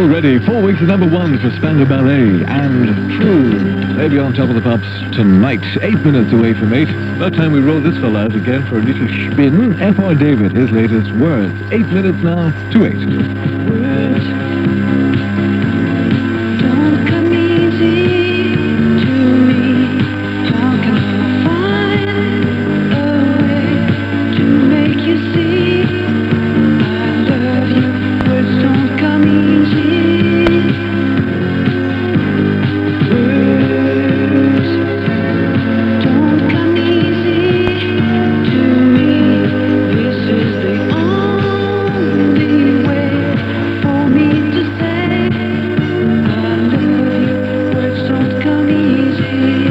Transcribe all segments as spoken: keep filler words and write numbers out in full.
already. Four weeks at number one for Spandau Ballet and True. They'll be on top of the pops tonight. Eight minutes away from eight. About time we roll this fella out again for a little spin. F R David, his latest Words. Eight minutes now to eight. Words don't come easy to me. How can I find a way to make you see I love you? Words don't come easy. Words don't come easy to me. This is the only way for me to say I love you. Words don't come easy.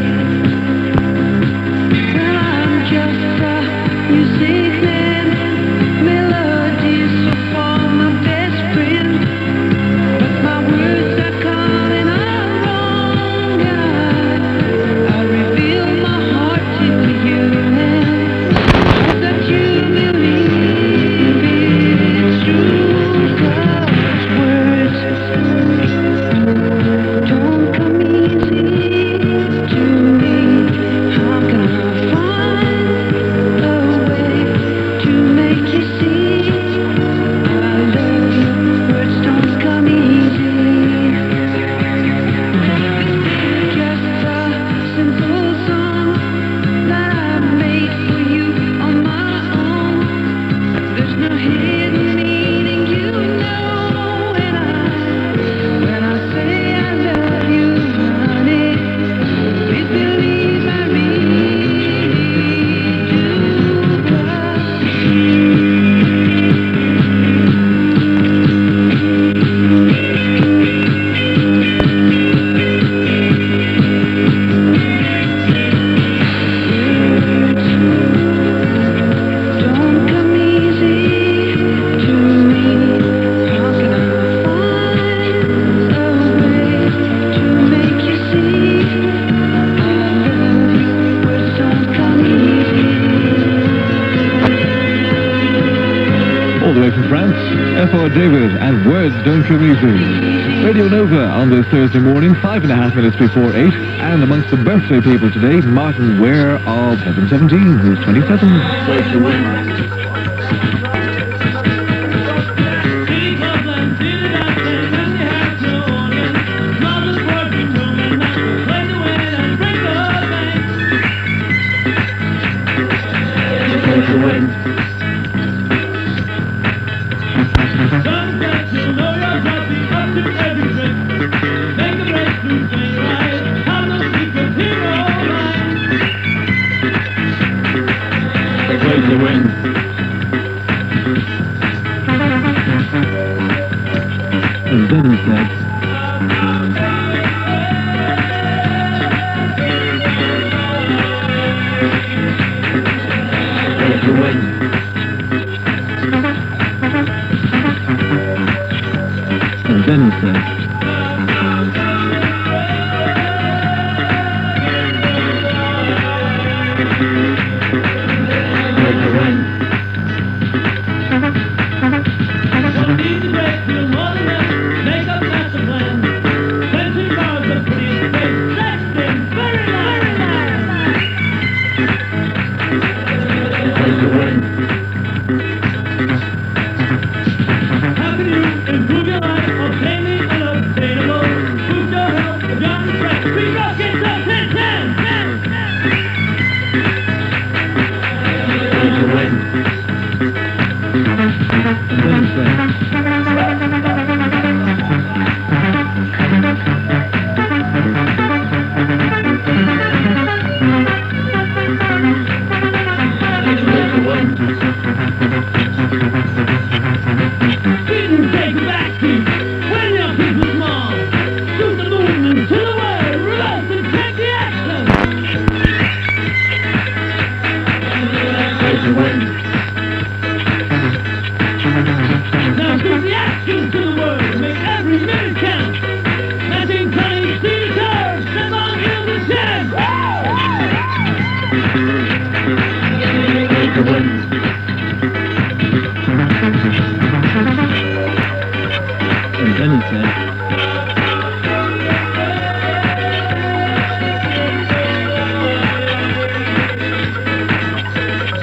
Well, I'm just a music man, melodies so far my best friend, but my words are coming out wrong, and I, I reveal my heart to you, and hope that you believe it's true, 'cause words don't come easy to me. How can I find a way to make you see I love you? Words don't come easy. Just a simple song that I made for you on my own. There's no hidden meaning, you know, when I when I say I love you, honey. Please believe I really do, 'cause don't come easy to me. How can I find a way to make you see I love you? Words don't come easy. All the way from France, F R David and Words Don't Come Easy. Radio Nova on this Thursday morning, five and a half minutes before eight. And amongst the birthday people today, Martin Ware of Heaven seventeen, who's twenty-seven. And then he said, and then he said, How can you improve your life or pay me a love?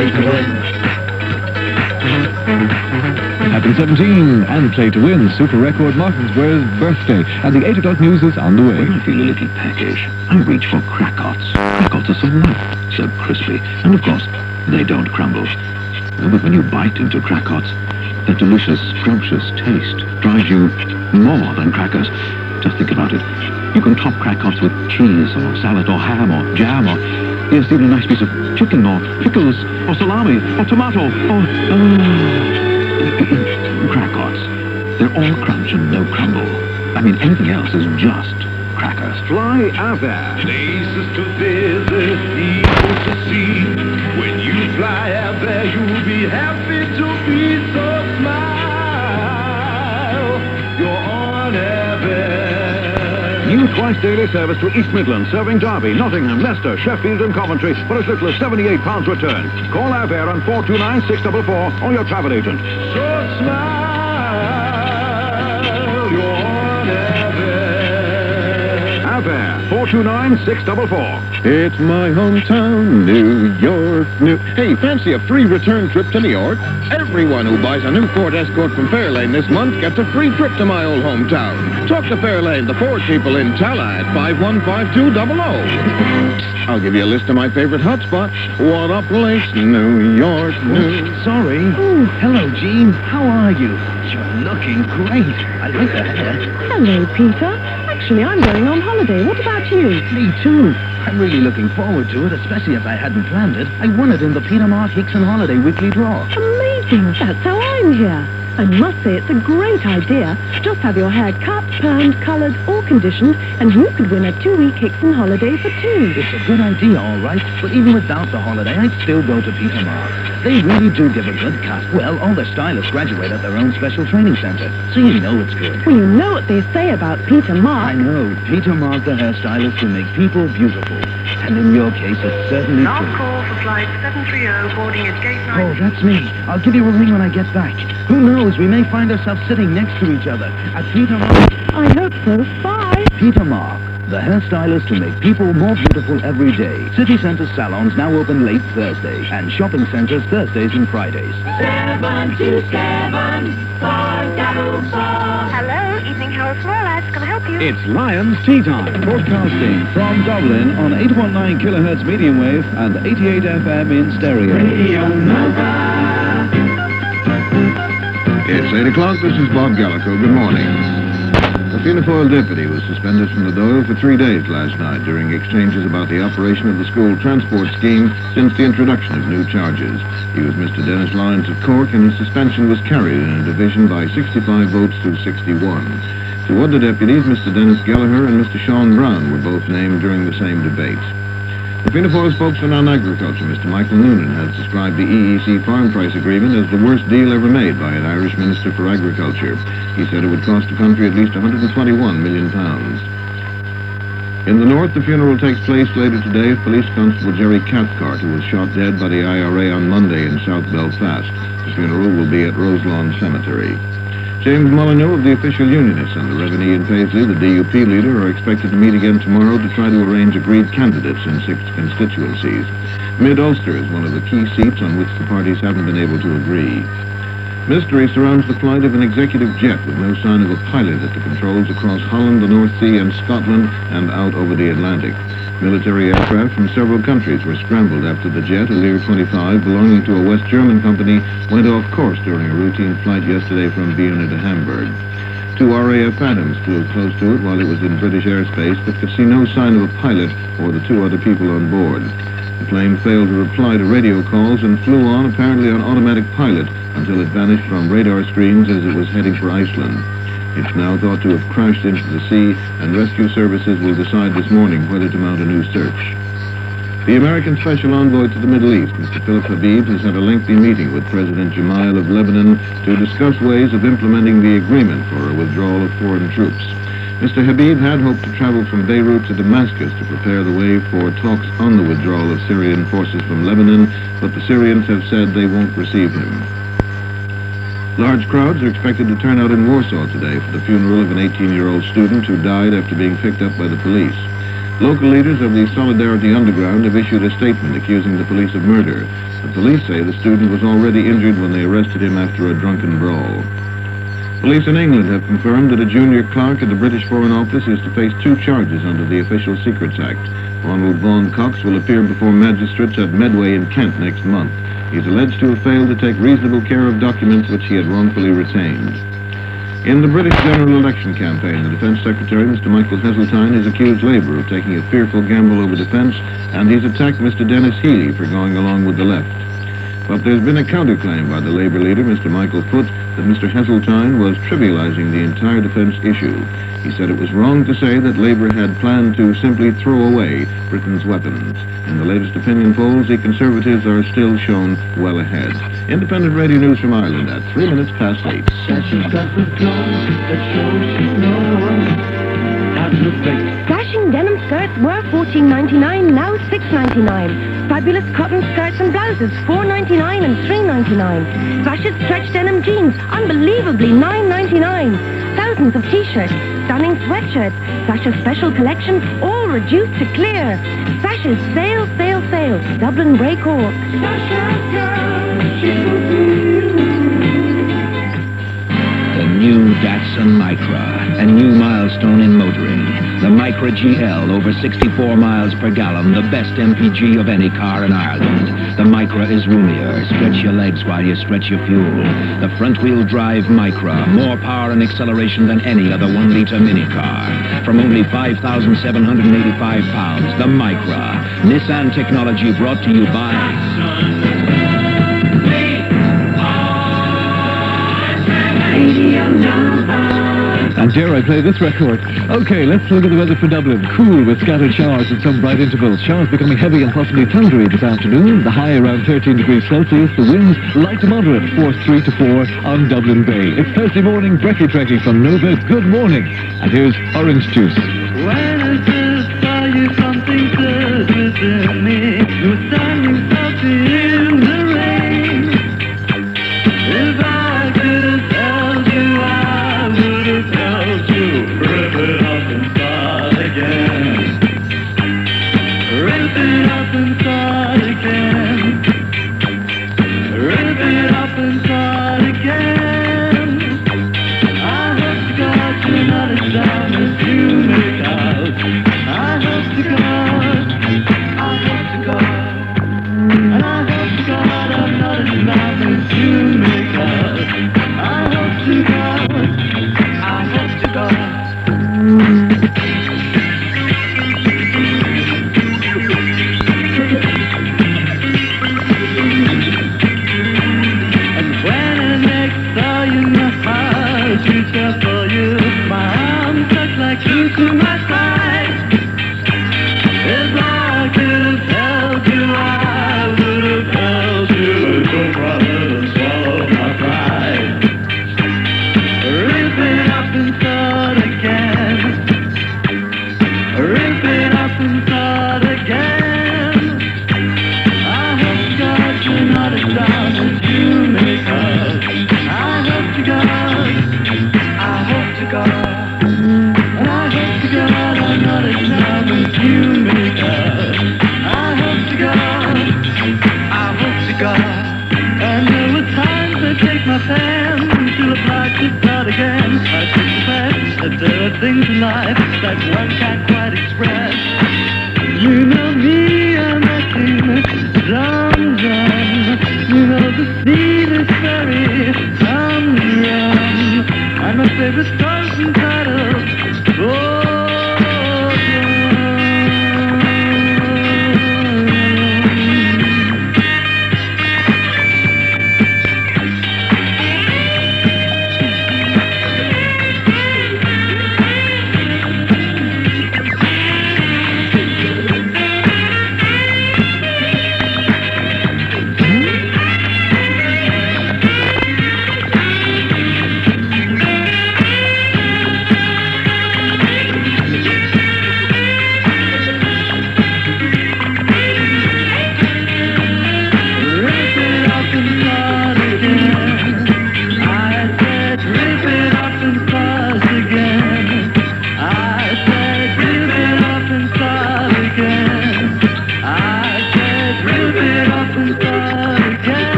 Play to win. Happy seventeen and Play to Win, Super Record Martinsworth's birthday. And the eight o'clock news is on the way. When I feel a little peckish, I reach for Cracots. Cracots are so light, so crispy, and of course, they don't crumble. But when you bite into Cracots, that delicious, scrumptious taste drives you more than crackers. Just think about it. You can top Cracots with cheese, or salad, or ham, or jam, or yes, even a nice piece of chicken, or pickles, or salami, or tomato, or... Uh, Cracots. They're all crunch and no crumble. I mean, anything else is just crackers. Fly Avair. Places to visit, people to see. When you fly Avair, you'll be happy to be, so smile. You're on Avair. New twice daily service to East Midlands, serving Derby, Nottingham, Leicester, Sheffield and Coventry for as little as seventy-eight pounds return. Call Avair on four two nine, six four four or your travel agent. So smile. You're on Avair. Avair, four two nine, six four four. It's my hometown, New York, New... Hey, fancy a free return trip to New York? Everyone who buys a new Ford Escort from Fairlane this month gets a free trip to my old hometown. Talk to Fairlane, the Ford people in Tala at five one five two zero zero. I'll give you a list of my favorite hotspots. What a place, New York, New... Sorry. Oh, hello, Jean. How are you? You're looking great. I like the hair. Hello, Peter. Actually, I'm going on holiday. What about you? Me too. I'm really looking forward to it, especially if I hadn't planned it. I won it in the Peter Mark Hickson Holiday Weekly Draw. Amazing. That's how I'm here. I must say it's a great idea. Just have your hair cut, permed, coloured, or conditioned, and you could win a two-week Hickson holiday for two. It's a good idea, all right, but even without the holiday, I'd still go to Peter Mark. They really do give a good cut. Well, all their stylists graduate at their own special training centre, so you know it's good. Well, you know what they say about Peter Mark. I know. Peter Mark, the hairstylist, who make people beautiful. And in your case, it's certainly Last true. call for flight seven three zero, boarding at gate Oh, nine. that's me. I'll give you a ring when I get back. Who knows, we may find ourselves sitting next to each other at Peter Mark. I hope so. Bye. Peter Mark, the hairstylist who make people more beautiful every day. City Centre salons now open late Thursday, and shopping centres Thursdays and Fridays. seven two seven, five double four. Hello, Evening Herald Small Lads. Can I help you? It's Lions Tea Time, broadcasting from Dublin on eight one nine kilohertz medium wave and eighty-eight F M in stereo. Radio Nova. It's eight o'clock. This is Bob Gallico. Good morning. A Fianna Fáil deputy was suspended from the Dáil for three days last night during exchanges about the operation of the school transport scheme since the introduction of new charges. He was Mister Dennis Lyons of Cork, and his suspension was carried in a division by sixty-five votes to sixty-one. Two other deputies, Mister Dennis Gallagher and Mister Sean Brown, were both named during the same debate. The Fianna Fáil spokesman on agriculture, Mister Michael Noonan, has described the E E C farm price agreement as the worst deal ever made by an Irish Minister for Agriculture. He said it would cost the country at least one hundred twenty-one million pounds. In the north, the funeral takes place later today of Police Constable Jerry Cathcart, who was shot dead by the I R A on Monday in South Belfast. The funeral will be at Roselawn Cemetery. James Molyneux of the Official Unionists and the Revenue in Paisley, the D U P leader, are expected to meet again tomorrow to try to arrange agreed candidates in six constituencies. Mid-Ulster is one of the key seats on which the parties haven't been able to agree. Mystery surrounds the flight of an executive jet with no sign of a pilot at the controls across Holland, the North Sea and Scotland and out over the Atlantic. Military aircraft from several countries were scrambled after the jet, a Lear twenty-five, belonging to a West German company, went off course during a routine flight yesterday from Vienna to Hamburg. Two R A F Phantoms flew close to it while it was in British airspace, but could see no sign of a pilot or the two other people on board. The plane failed to reply to radio calls and flew on, apparently on automatic pilot, until it vanished from radar screens as it was heading for Iceland. It's now thought to have crashed into the sea, and rescue services will decide this morning whether to mount a new search. The American Special Envoy to the Middle East, Mister Philip Habib, has had a lengthy meeting with President Gemayel of Lebanon to discuss ways of implementing the agreement for a withdrawal of foreign troops. Mister Habib had hoped to travel from Beirut to Damascus to prepare the way for talks on the withdrawal of Syrian forces from Lebanon, but the Syrians have said they won't receive him. Large crowds are expected to turn out in Warsaw today for the funeral of an eighteen-year-old student who died after being picked up by the police. Local leaders of the Solidarity Underground have issued a statement accusing the police of murder. The police say the student was already injured when they arrested him after a drunken brawl. Police in England have confirmed that a junior clerk at the British Foreign Office is to face two charges under the Official Secrets Act. Ronald Vaughan Cox will appear before magistrates at Medway in Kent next month. He's alleged to have failed to take reasonable care of documents which he had wrongfully retained. In the British general election campaign, the Defence Secretary, Mister Michael Heseltine, has accused Labour of taking a fearful gamble over defence, and he's attacked Mister Dennis Healey for going along with the left. But there's been a counterclaim by the Labour leader, Mister Michael Foot, that Mister Heseltine was trivialising the entire defence issue. He said it was wrong to say that Labour had planned to simply throw away Britain's weapons. In the latest opinion polls, the Conservatives are still shown well ahead. Independent Radio News from Ireland at three minutes past eight. Dashing denim skirts were fourteen ninety-nine, now six ninety-nine. Fabulous cotton skirts and blouses, four ninety-nine and three ninety-nine. Flashes stretch denim jeans, unbelievably nine ninety-nine. Thousands of t-shirts, stunning sweatshirts, Sasha special collection, all reduced to clear. Sasha's sale, sale, sale. Dublin Grey Court. The new Datsun Micra, a new milestone in motoring. The Micra G L, over sixty-four miles per gallon, the best M P G of any car in Ireland. The Micra is roomier. Stretch your legs while you stretch your fuel. The front-wheel drive Micra, more power and acceleration than any other one-litre minicar. From only five thousand seven hundred eighty-five pounds, the Micra. Nissan technology brought to you by... And dare I play this record? Okay, let's look at the weather for Dublin. Cool with scattered showers at some bright intervals. Showers becoming heavy and possibly thundery this afternoon. The high around thirteen degrees Celsius. The winds light to moderate, force three to four on Dublin Bay. It's Thursday morning, brekkie trekkie from Nova. Good morning. And here's Orange Juice. When I first saw you, something said within me. You were standing salty in the rain. If I could have held you, I would have held you. Rip it up and start again. Rip it up and start again. Rip it up and start again. I hope to God you're not as down as you make out. I hope to God, I hope to God, and I hope to God I'm not as mad as you make out. I hope to God, I hope to God. And when I next saw you, my heart reached out for you. My arms stuck like you to my side. If I could have held you, I would have held you. Don't bother to swallow my pride. Rip it up and start again. Rip it up and start again. I hope to God you're not as down as you make out. I hope to God, I hope to God, and I hope to God I'm not as down as you make out. I hope to God, I hope to God. And there were times I take my pen to apply to start again. I take the fact that there are things in life that one can't quite express. You know me, I'm acting dum dum. You know the scene is very dum dum. And my favorite songs and titles, oh.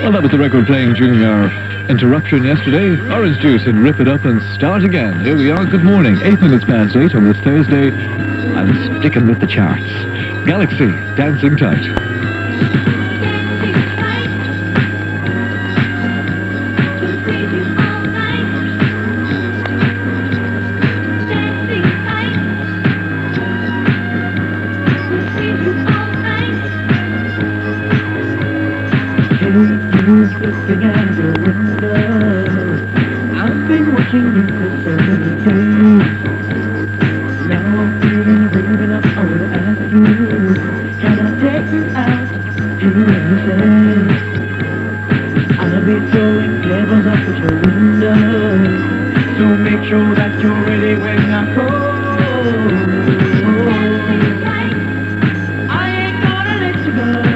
Well, that was the record playing during our interruption yesterday. Orange Juice and Rip It Up and Start Again. Here we are. Good morning. Eight minutes past eight on this Thursday. I'm sticking with the charts. Galaxy, Dancing Tight. Looking at your window, I've been watching you for so many days. Now I'm feeling ringing up, I wanna ask you, can I take you out to anything? I'll be throwing clavers up at your window, so make sure that you're ready when I call. I ain't gonna let you go.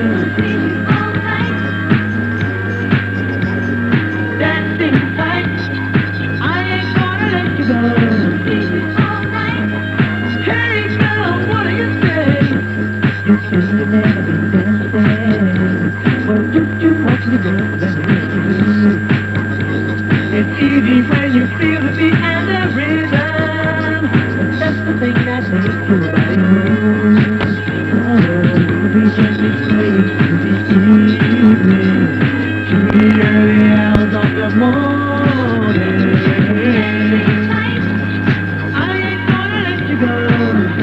It's easy when you feel the beat and the rhythm, but that's the thing that makes your body move. Oh, we can be played to the evening, to the early hours of the morning. I ain't gonna let you go.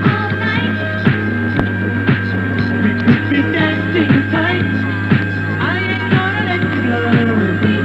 We could be dancing tight. I ain't gonna let you go.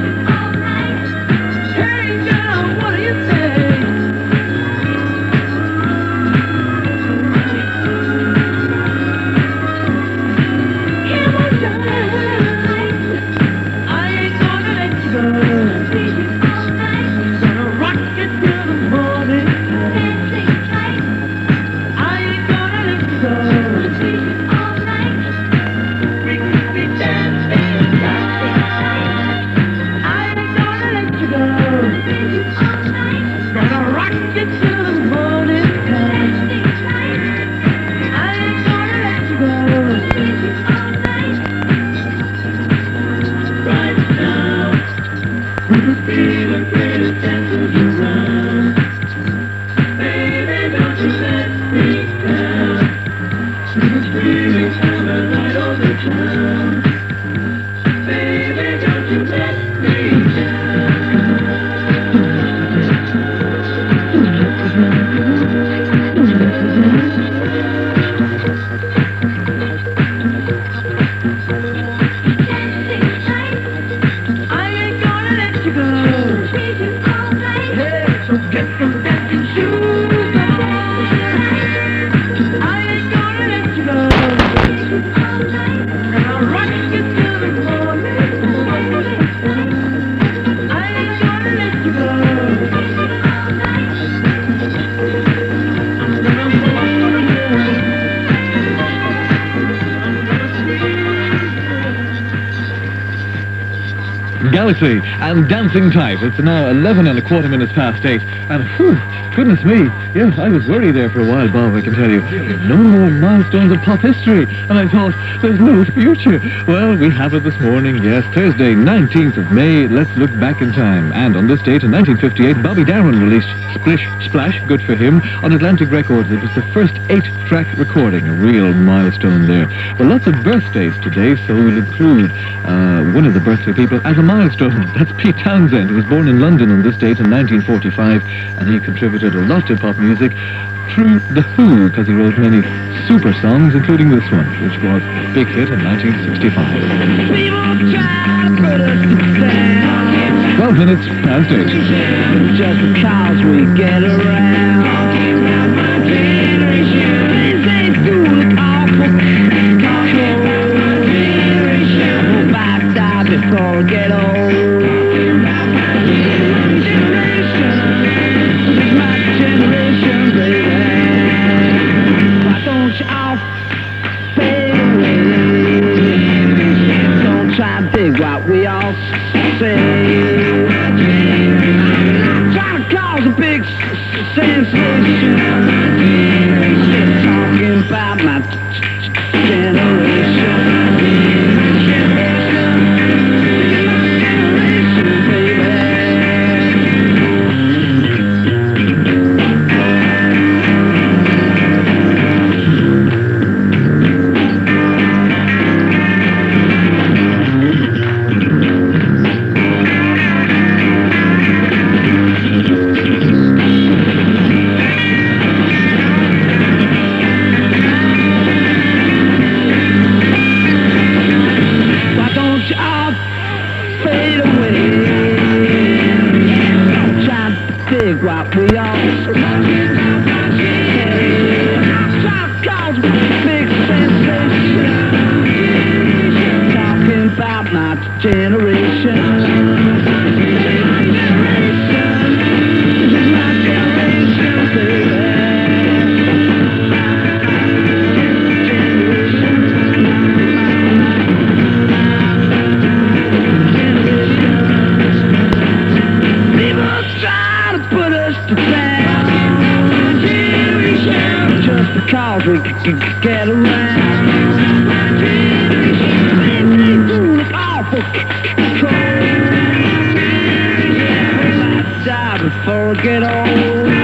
Galaxy and Dancing Tight. It's now eleven and a quarter minutes past eight. And whew, goodness me, yes, I was worried there for a while, Bob, I can tell you. No more milestones of pop history. And I thought, there's no future. Well, we have it this morning, yes, Thursday, nineteenth of May. Let's look back in time. And on this date in nineteen fifty-eight, Bobby Darin released Splish Splash, good for him, on Atlantic Records. It was the first eight-track recording, a real milestone there. Well, lots of birthdays today, so we'll include uh, one of the birthday people as a milestone. That's Pete Townsend. He was born in London on this date in nineteen forty-five, and he contributed a lot to pop music through The Who, because he wrote many super songs, including this one, which was a big hit in nineteen sixty-five. Twelve minutes past eight. Just because we get around. Things ain't do look awful. Hope I die before I get old. It's my generation, baby. Why don't you all fade away? Don't try to dig what we all say. Trying to cause a big sensation. Talking about my generation. fade away. Don't try to dig what we all Stop calls with a big sensation. Talking about my generation. Cause we can get around. It's awful control. I might die before I get old.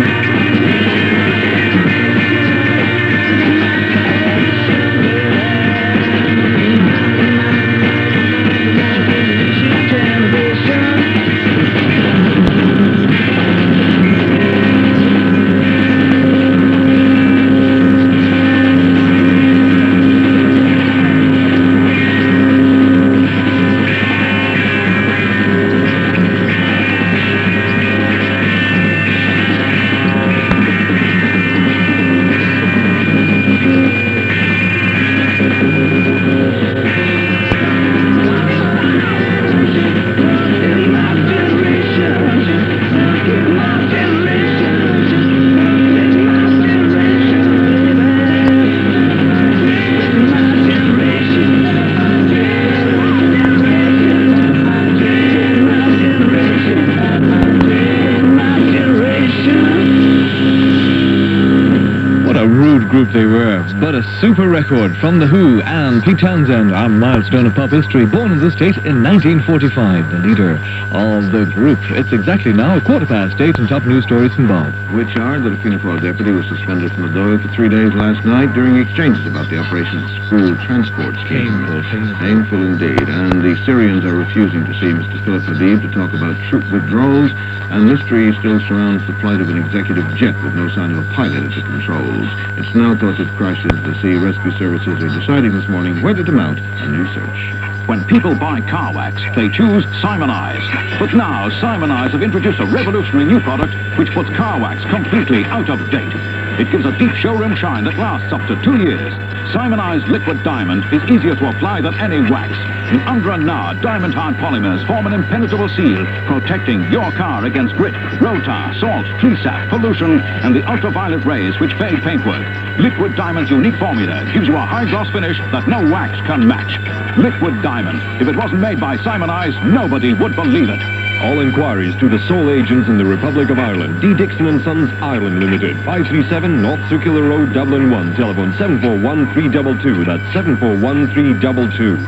Group they were, but a super record from The Who and Pete Townsend, our milestone of pop history, born in this state in nineteen forty-five, the leader of the group. It's exactly now a quarter past eight, and top news stories from Bob. Which are that a Fianna deputy was suspended from the Dáil for three days last night during exchanges about the operation of the school transport scheme. Painful, painful. Painful indeed. And the Syrians are refusing to see Mister Philip Habib to talk about troop withdrawals, and mystery still surrounds the flight of an executive jet with no sign of a pilot at the controls. It's now thought that crashes the sea rescue services are deciding this morning whether to mount a new search. When people buy car wax, they choose Simonize. But now, Simonize have introduced a revolutionary new product which puts car wax completely out of date. It gives a deep showroom shine that lasts up to two years. Simonize Liquid Diamond is easier to apply than any wax. In under an hour, diamond-hard polymers form an impenetrable seal, protecting your car against grit, road tar, salt, tree sap, pollution, and the ultraviolet rays which fade paintwork. Liquid Diamond's unique formula gives you a high-gloss finish that no wax can match. Liquid Diamond. If it wasn't made by Simonize, nobody would believe it. All inquiries to the sole agents in the Republic of Ireland. D. Dixon and Sons, Ireland Limited. five three seven North Circular Road, Dublin one. Telephone seven four one three two two. That's seven four one three two two.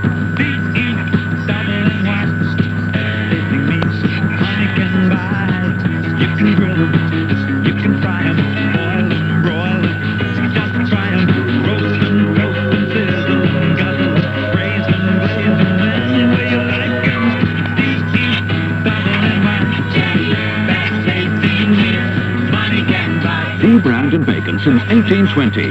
Brand and bacon since eighteen twenty.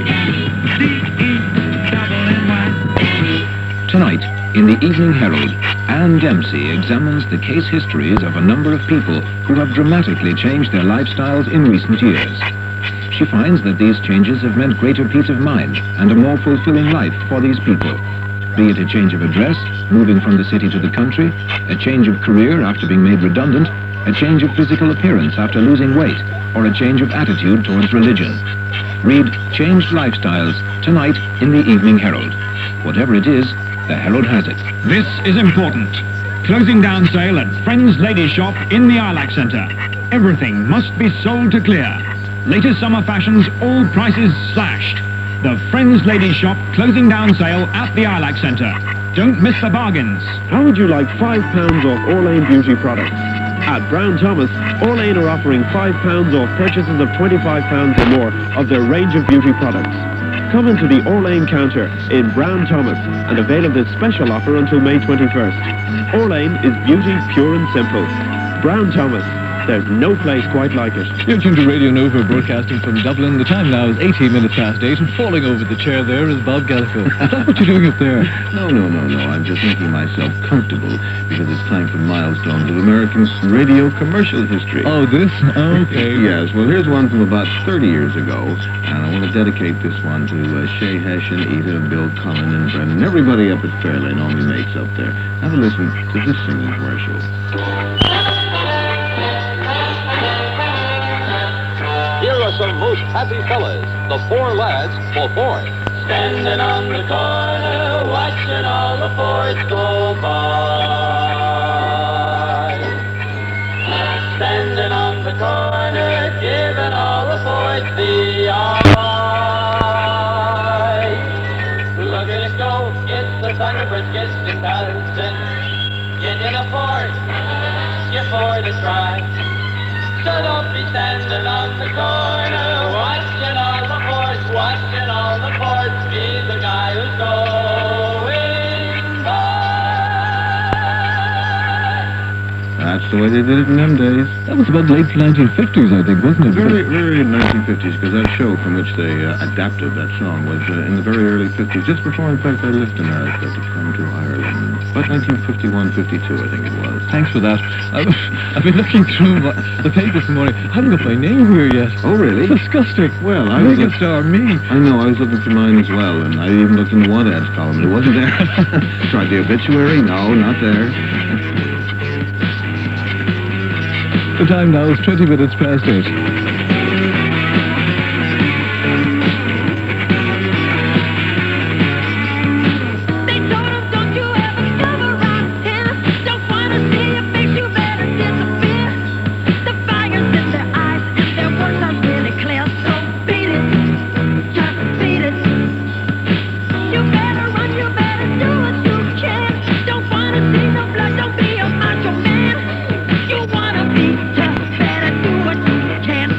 Tonight, in the Evening Herald, Anne Dempsey examines the case histories of a number of people who have dramatically changed their lifestyles in recent years. She finds that these changes have meant greater peace of mind and a more fulfilling life for these people. Be it a change of address, moving from the city to the country, a change of career after being made redundant, a change of physical appearance after losing weight, or a change of attitude towards religion. Read Changed Lifestyles tonight in the Evening Herald. Whatever it is, the Herald has it. This is important. Closing down sale at Friends Ladies Shop in the Ilac Centre. Everything must be sold to clear. Latest summer fashions, all prices slashed. The Friends Ladies Shop closing down sale at the Ilac Centre. Don't miss the bargains. How would you like five pounds off Orlane beauty products? At Brown Thomas, Orlane are offering five pounds off purchases of twenty-five pounds or more of their range of beauty products. Come into the Orlane counter in Brown Thomas and avail of this special offer until May twenty-first. Orlane is beauty pure and simple. Brown Thomas, There's no place quite like it. You're tuned to Radio Nova, broadcasting from Dublin. The time now is eighteen minutes past eight, and falling over the chair there is Bob Gallico. Is that what you're doing up there? No, no, no, no. I'm just making myself comfortable because it's time for milestones of American radio commercial history. Oh, this? Okay. Yes, well, here's one from about thirty years ago, and I want to dedicate this one to uh, Shay Hessian, Eva, Bill Cullen, and Brendan, everybody up at Fairlane, all the mates up there. Have a listen to this singing commercial. Here are some most happy fellas, the four lads for Ford. Standing on the corner, watching all the Fords go by. Standing on the corner, giving all the Fords the eye. Look at it go, it's the Thunderbird kissing cousin. Get in a Ford, you Ford is right. So don't be standing on the corner, watching all the Fords, watching all the Fords. Be the guy who's going by. That's the way they did it in them days. That was about late nineteen fifties, I think, wasn't it? Very, very nineteen fifties, because that show from which they uh, adapted that song was uh, in the very early fifties, just before, in fact, I left America to come to Ireland. About nineteen fifty-one, fifty-two, I think it was. Thanks for that. I've, I've been looking through my, the paper this morning. I haven't got my name here yet. Oh, really? Disgusting. Well, I was... Mega star, me. I know, I was looking for mine as well, and I even looked in the What Ads column. It wasn't there. Tried the obituary. No, not there. The time now is twenty minutes past eight. They told him, don't you ever come around here. Don't wanna see your face, you better disappear. The fire's in their eyes and their words are really clear. So beat it, just beat it. You better run, you better do what you can. Don't wanna see no blood, don't be a macho man. You wanna be tough, better do what you can.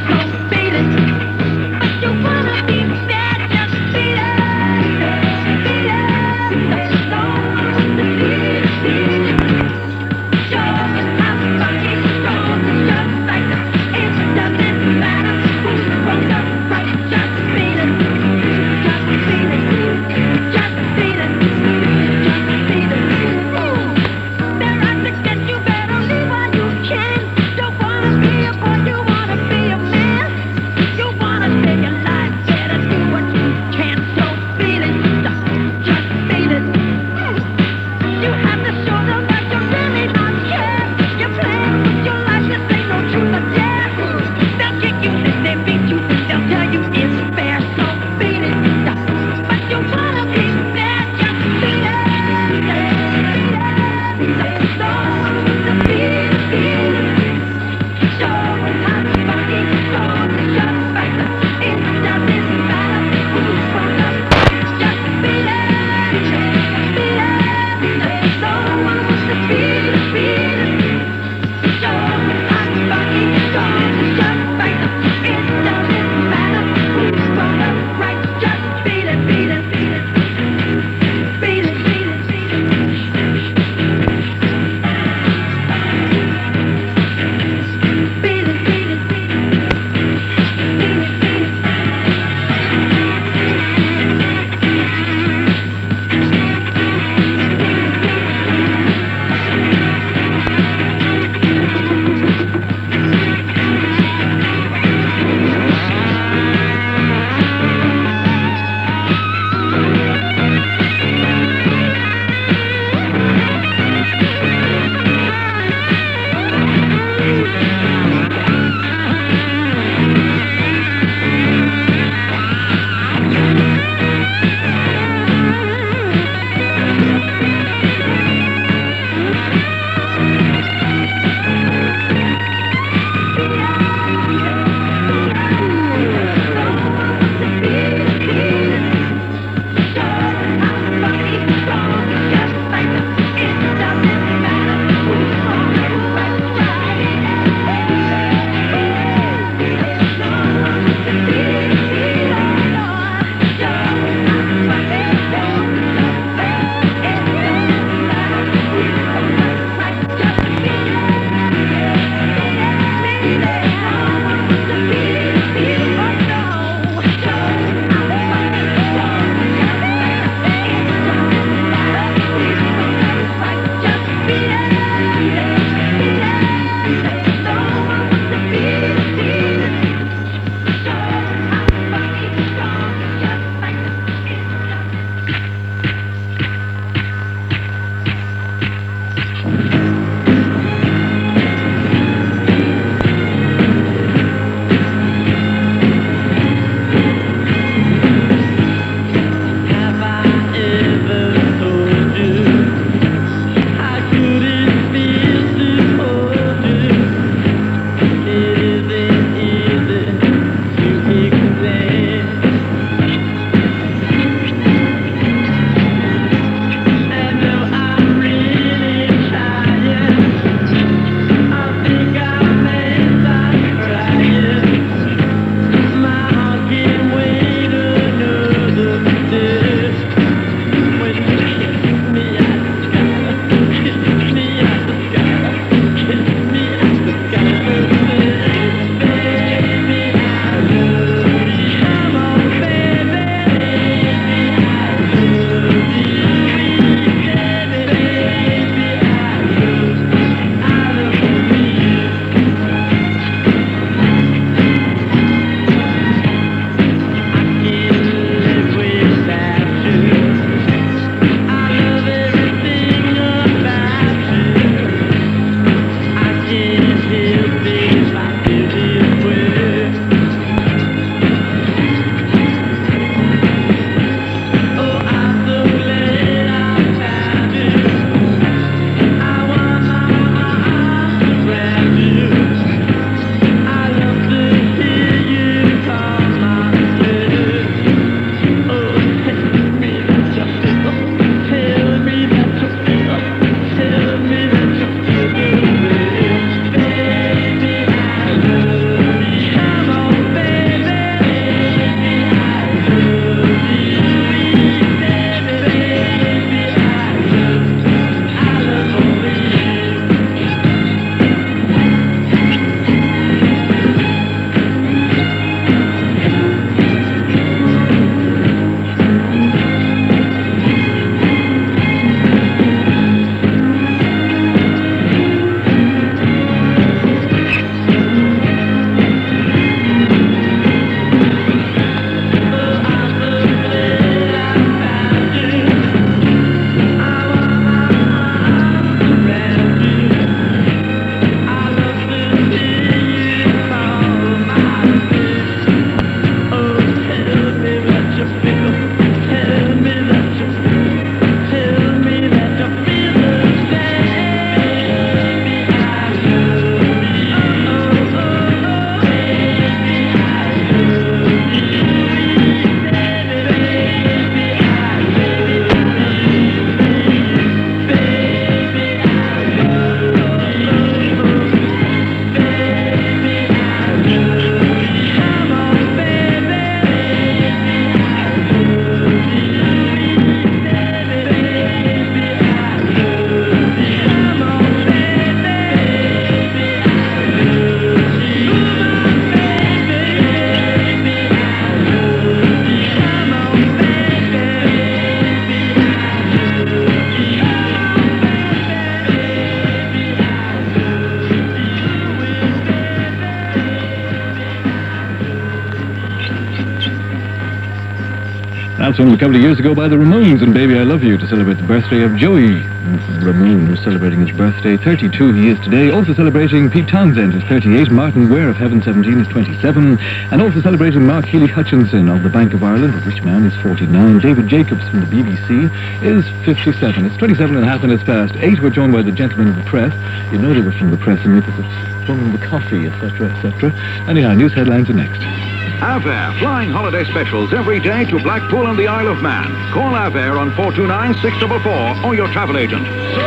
Perhaps filmed a couple of years ago by the Ramones and Baby I Love You to celebrate the birthday of Joey Ramone, who's celebrating his birthday. thirty-two he is today. Also celebrating Pete Townsend, who's thirty-eight. Martin Ware of Heaven seventeen is twenty-seven. And also celebrating Mark Healy Hutchinson of the Bank of Ireland, a rich man, is forty-nine. David Jacobs from the B B C is fifty-seven. It's twenty-seven and a half minutes past eight. We're joined by the gentlemen of the press. You know they were from the press and because of from the coffee, et cetera, et cetera. Anyhow, news headlines are next. Avair, flying holiday specials every day to Blackpool and the Isle of Man. Call Avair on four two nine, six four four or your travel agent.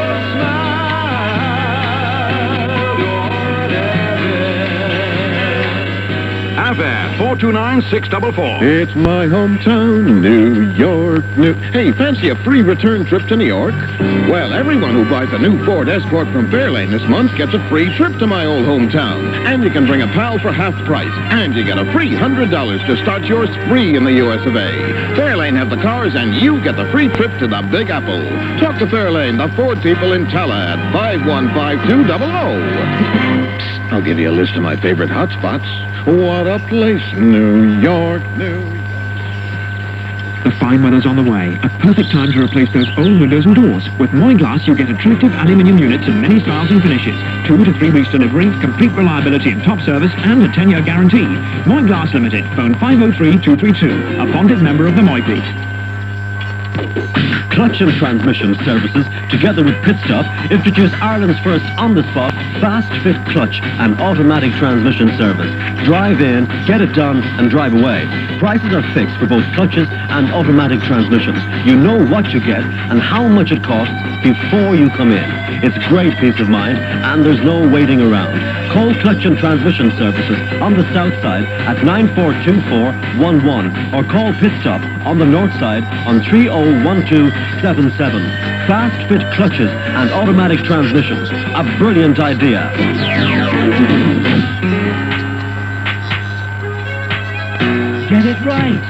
Avair, four two nine, six four four. It's my hometown, New York, New... Hey, fancy a free return trip to New York? Well, everyone who buys a new Ford Escort from Fairlane this month gets a free trip to my old hometown. And you can bring a pal for half price. And you get a free one hundred dollars to start your spree in the U S of A. Fairlane have the cars and you get the free trip to the Big Apple. Talk to Fairlane, the Ford people in Tala at five one five two zero zero. I'll give you a list of my favorite hot spots. What a place, New York, New York. The fine weather's on the way. A perfect time to replace those old windows and doors. With Moy Glass, you get attractive aluminium units in many styles and finishes. Two to three weeks delivery, complete reliability and top service, and a ten-year guarantee. Moy Glass Limited. Phone five oh three, two three two. A bonded member of the Moy Group. Clutch and Transmission Services, together with Pit Stop, introduce Ireland's first on-the-spot, fast-fit clutch and automatic transmission service. Drive in, get it done, and drive away. Prices are fixed for both clutches and automatic transmissions. You know what you get and how much it costs before you come in. It's great peace of mind, and there's no waiting around. Call Clutch and Transmission Services on the south side at nine four two four one one, or call Pit Stop on the north side on three oh one two seven seven. Fast fit clutches and automatic transmissions. A brilliant idea. Get it right.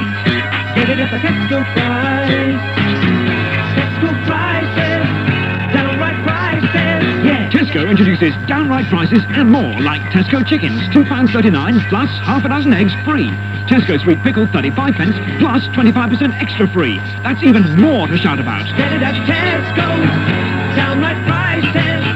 Get it at the Tesco price. Tesco prices. Downright prices. Yeah. Tesco introduces downright prices and more, like Tesco chickens, two pounds thirty-nine, plus half a dozen eggs free. Tesco sweet pickle, thirty-five pence, plus twenty-five percent extra free. That's even more to shout about. Get it at Tesco. Downright prices.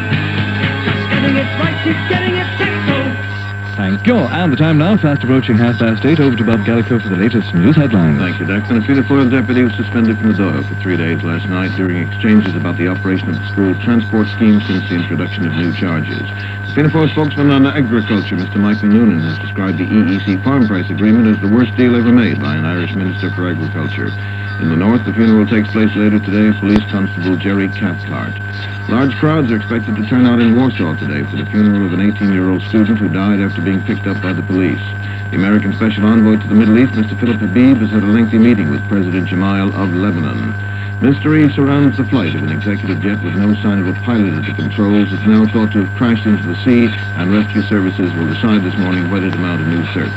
Getting it right is getting it Tesco. Thank you. And the time now, fast approaching half past eight. Over to Bob Gallico for the latest news headlines. Thank you, Declan. A Fianna deputy was suspended from the Dáil for three days last night during exchanges about the operation of the school transport scheme since the introduction of new charges. The Fianna spokesman on agriculture, Mister Michael Noonan, has described the E E C farm price agreement as the worst deal ever made by an Irish Minister for Agriculture. In the north, the funeral takes place later today of Police Constable Jerry Cathcart. Large crowds are expected to turn out in Warsaw today for the funeral of an eighteen-year-old student who died after being picked up by the police. The American Special Envoy to the Middle East, Mister Philip Habib, has had a lengthy meeting with President Jamal of Lebanon. Mystery surrounds the flight of an executive jet with no sign of a pilot at the controls. It's now thought to have crashed into the sea, and rescue services will decide this morning whether to mount a new search.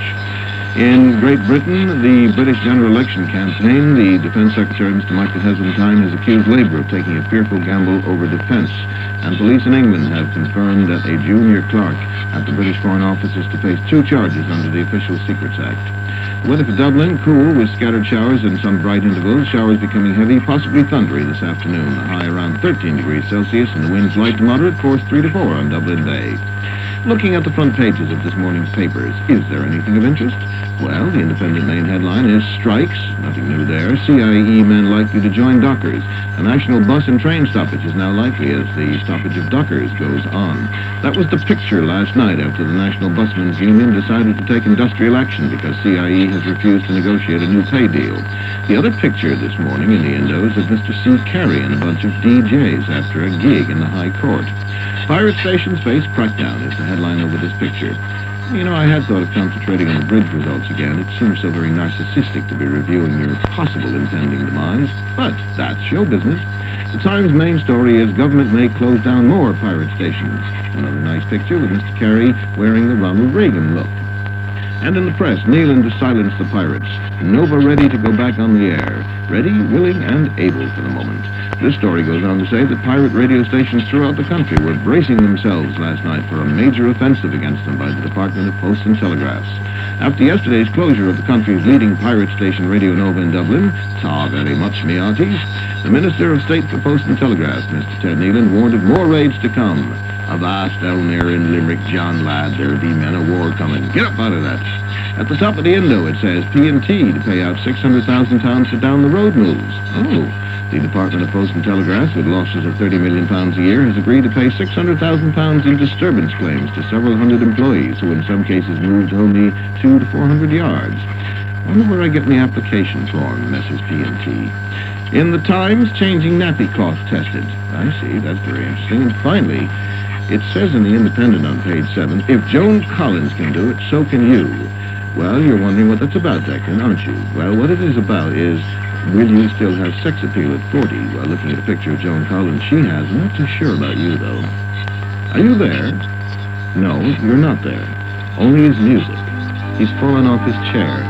In Great Britain, the British general election campaign, the Defence Secretary, Mister Michael Heseltine, has accused Labour of taking a fearful gamble over defence. And police in England have confirmed that a junior clerk at the British Foreign Office is to face two charges under the Official Secrets Act. The weather for Dublin, cool with scattered showers and some bright intervals. Showers becoming heavy, possibly thundery this afternoon. The high around thirteen degrees Celsius and the winds light to moderate, force three to four on Dublin Bay. Looking at the front pages of this morning's papers, is there anything of interest? Well, the Independent main headline is Strikes. Nothing new there. C I E men likely to join dockers. A national bus and train stoppage is now likely as the stoppage of dockers goes on. That was the picture last night after the National Busmen's Union decided to take industrial action because C I E has refused to negotiate a new pay deal. The other picture this morning in the Indos is Mister C. Carey and a bunch of D Js after a gig in the High Court. Pirate stations face crackdown is the headline over this picture. You know, I had thought of concentrating on the bridge results again. It seems so very narcissistic to be reviewing your possible impending demise. But that's show business. The Times' main story is government may close down more pirate stations. Another nice picture with Mister Carey wearing the Ronald Reagan look. And in the press, Nealon to silence the pirates. Nova ready to go back on the air. Ready, willing, and able for the moment. This story goes on to say that pirate radio stations throughout the country were bracing themselves last night for a major offensive against them by the Department of Posts and Telegraphs. After yesterday's closure of the country's leading pirate station, Radio Nova in Dublin, ta very much me hearties, the Minister of State for Posts and Telegraphs, Mister Ted Nealon, warned of more raids to come. Avast down there in Limerick, John lad, there be men of war coming. Get up out of that. At the top of the Indo, it says P and T to pay out six hundred thousand pounds for down-the-road moves. Oh, the Department of Posts and Telegraphs, with losses of thirty million pounds a year, has agreed to pay six hundred thousand pounds in disturbance claims to several hundred employees who in some cases moved only two to four hundred yards. I wonder where I get my application form, Missus P and T. In the Times, changing nappy cloth tested. I see, that's very interesting. And finally, it says in the Independent on page seven, if Joan Collins can do it, so can you. Well, you're wondering what that's about, Declan, aren't you? Well, what it is about is, will you still have sex appeal at forty? Well, looking at a picture of Joan Collins, she has. I'm not too sure about you, though. Are you there? No, you're not there. Only his music. He's fallen off his chair.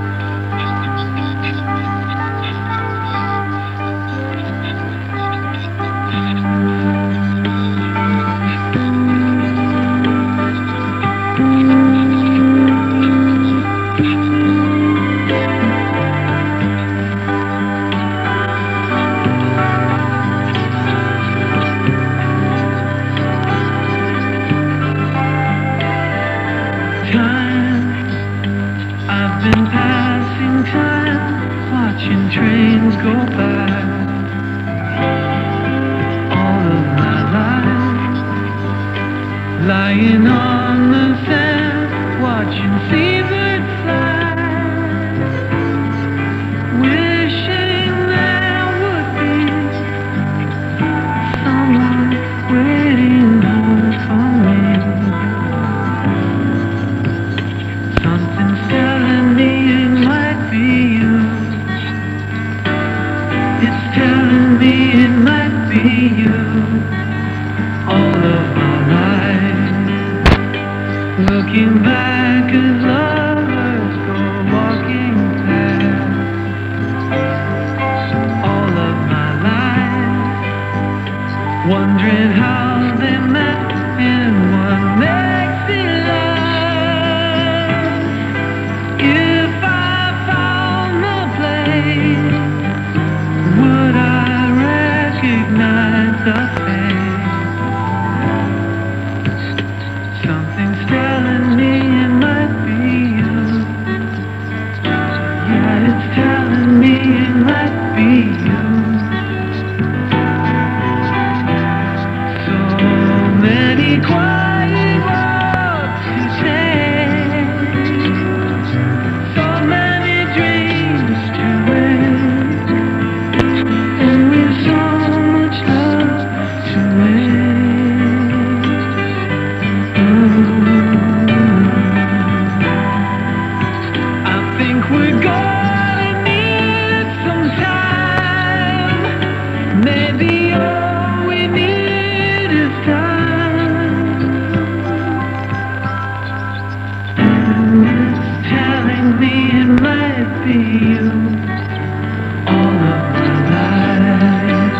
Lying on the sand, watching seabirds fly, wishing there would be someone waiting for me. Something's telling me it might be you. It's telling me it might be you. All of my life, looking back as lovers go walking past. All of my life, wondering how they met and what makes it love. If I found the place, would I recognize the face? Something's telling me it might be you. Yeah, it's telling me it might be you. So many quiet walks to take, so many dreams to wake, and with so much love to wake. We're gonna need some time. Maybe all we need is time. And it's telling me it might be you. All of my life.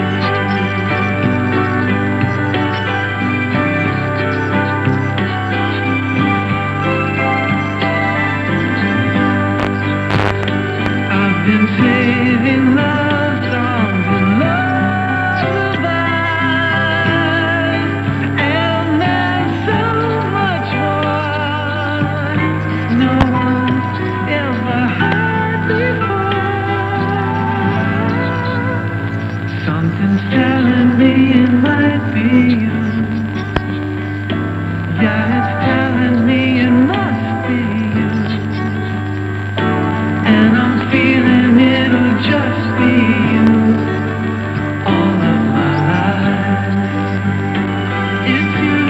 Been saving love songs and lullabies, and there's so much more no one's ever heard before. Something's telling me it might be you. Yeah, it's telling me it must be you. And I'm feeling it'll just be you. All of my life. It's you.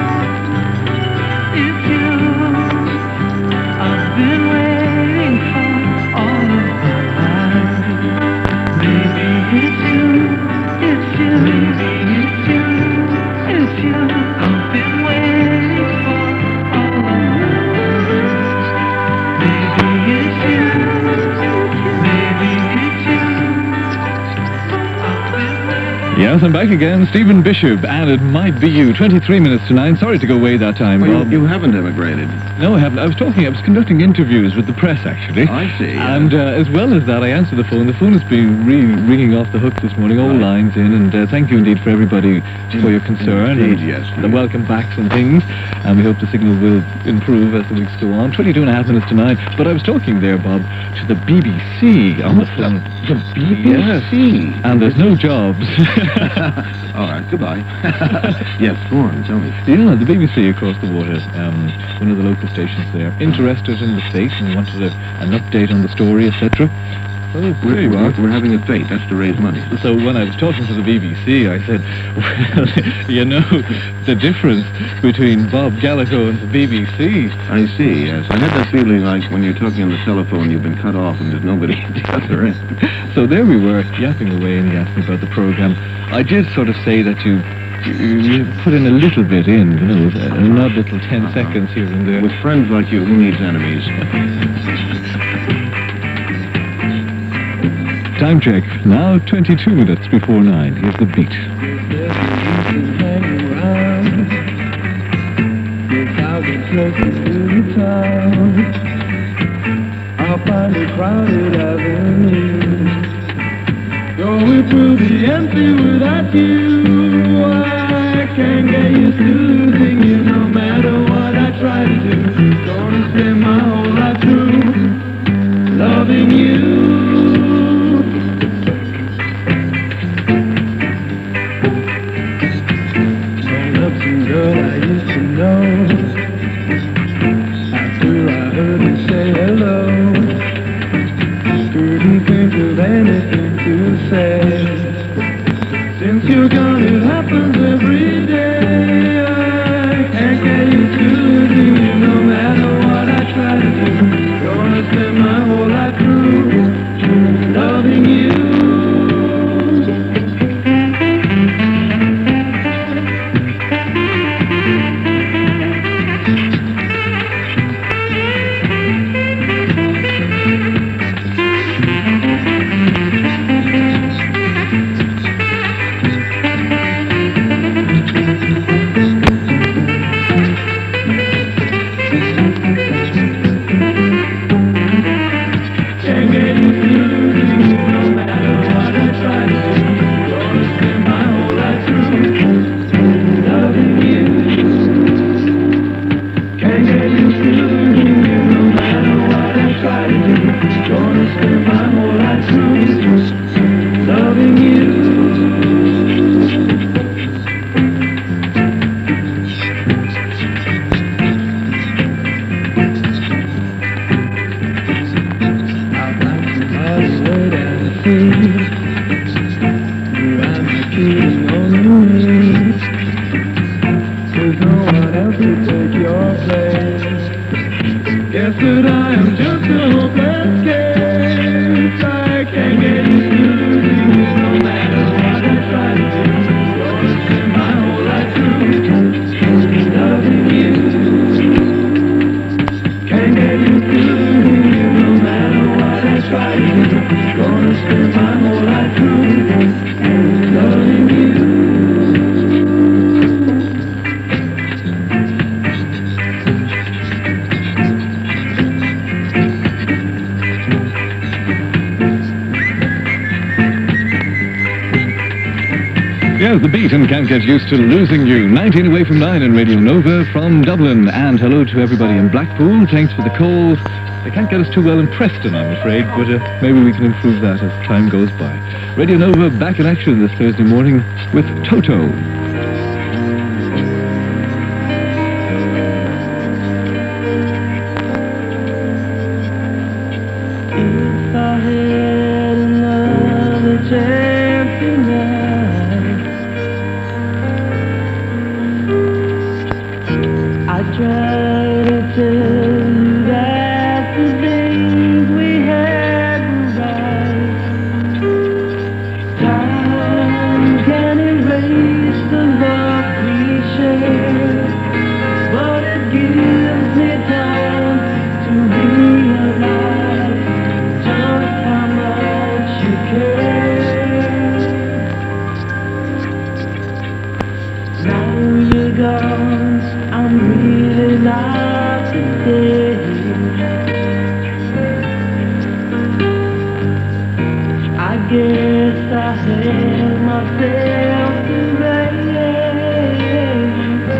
It's you. I've been waiting for all of my life. Maybe it's you. It's you. Maybe it's you. It's you. I've been waiting for all of my life. Yes, I'm back again. Stephen Bishop, and it might be you. twenty-three minutes to nine. Sorry to go away that time, Well, Bob. you, you haven't emigrated. No, I haven't. I was talking, I was conducting interviews with the press, actually. I see, yeah. And uh, as well as that, I answered the phone. The phone has been really ringing off the hook this morning, all Right. lines in, and uh, thank you indeed for everybody for your concern. Indeed, and yes. The welcome backs and things, and we hope the signal will improve as the weeks go on. twenty-two and a half minutes to nine. But I was talking there, Bob, to the B B C on the phone. The B B C? And there's no jobs. All right, goodbye. Yes, go on, tell me. Yeah, the B B C across the water, um, one of the local stations there, interested in the fate and wanted a, an update on the story, et cetera. Well, We're, there you we're, are. we're having a fete. That's to raise money. So when I was talking to the B B C, I said, well, you know, the difference between Bob Gallico and the B B C. I see, yes. I had that feeling like when you're talking on the telephone, you've been cut off and there's nobody at the other end. So there we were, yapping away, and he asked me about the program. I did sort of say that you, you put in a little bit in, you know, an odd little ten Uh-huh. seconds here and there. With friends like you, who needs enemies? Time check, now twenty-two minutes before nine. Here's the beat. I'll find a crowded avenue, going through the empty without you. I can't get used to losing you, no matter what I try to do. Gonna spend my whole life through loving you. Girl I used to know, after I heard you say hello, couldn't think of anything to say. Since you're gone, it happens every day. I can't get used to losing you, no matter what I try to do. Gonna spend my whole life through loving you. Guess that I am just a hopeless case. I can't get used to losing you, no matter what I try to do. Gonna spend my whole life through loving you. Can't get used to losing you, no matter what I try to do. Gonna spend my whole life through loving you. Yes, the beat and can't get used to losing you. nineteen away from nine in Radio Nova from Dublin. And hello to everybody in Blackpool. Thanks for the calls. They can't get us too well in Preston, I'm afraid, but uh, maybe we can improve that as time goes by. Radio Nova back in action this Thursday morning with Toto. If I had another chance tonight, I try to tell you that the days we had were right. Time can erase the day. I guess I held myself in vain.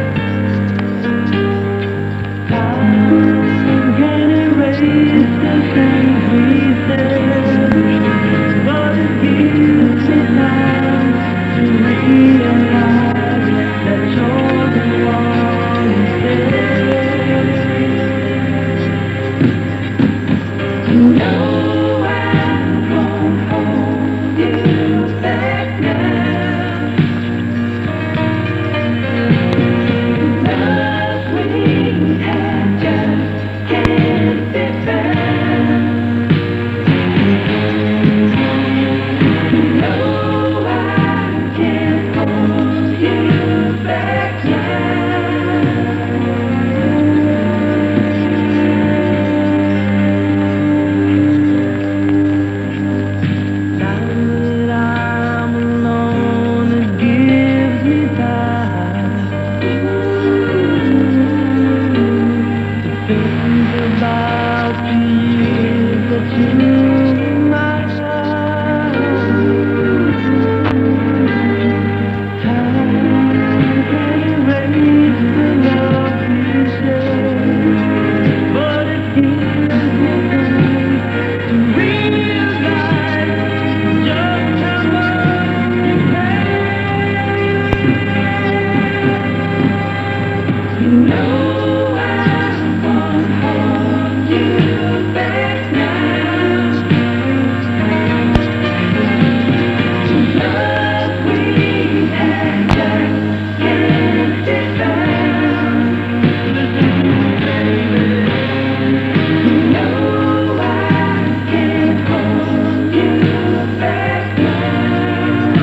Time can erase the things we said, but it gives me time to realize that you're the one instead. You know I won't hold you back now. The love we had just can't be found. You know I can't hold you back now. Now that I'm alone, it gives me time to think about the years that you might have. Time can erase the love we shared, but it gives me time to realize just how much you have. You know I won't hold you back now. The love we had just can't be found. Listen, baby, you know I can't hold you back now.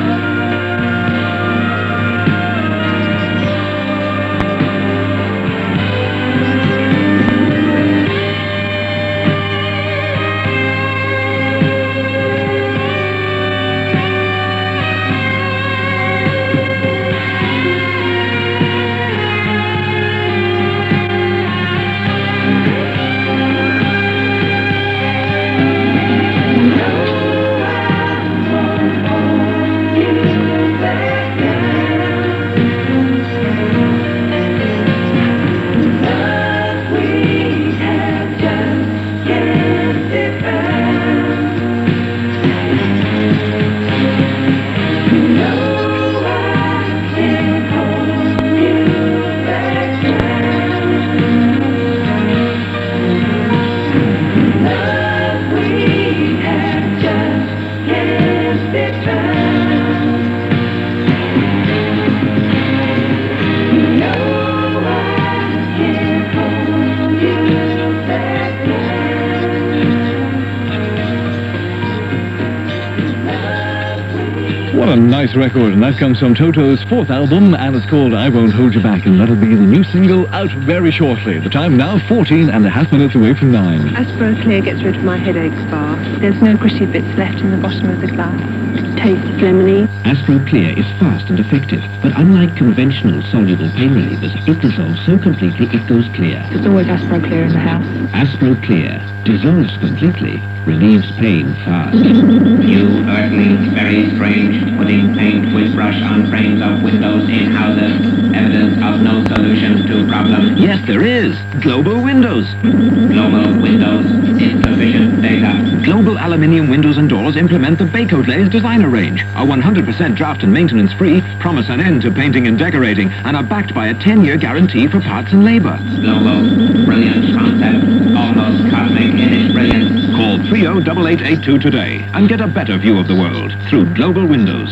What a nice record, and that comes from Toto's fourth album, and it's called I Won't Hold You Back, and that'll be the new single out very shortly. The time now fourteen and a half minutes away from nine. Aspro Clear gets rid of my headaches fast. There's no gritty bits left in the bottom of the glass. Tastes lemony. Aspro Clear is fast and effective, but unlike conventional soluble pain relievers, it dissolves so completely it goes clear. There's always Aspro Clear in the house. Aspro Clear dissolves completely, relieves pain fast. You earthlings, very strange, putting paint with brush on frames of windows in houses. Evidence of no solution to problem. Yes, there is. Global Windows. Global Windows, insufficient data. Global aluminium windows and doors implement the Baco Glaze designer range, are one hundred percent draft and maintenance free, promise an end to painting and decorating, and are backed by a ten-year guarantee for parts and labor. Global, brilliant concept, almost cosmic in its brilliance. Call three oh eight eight eight two today and get a better view of the world through Global Windows.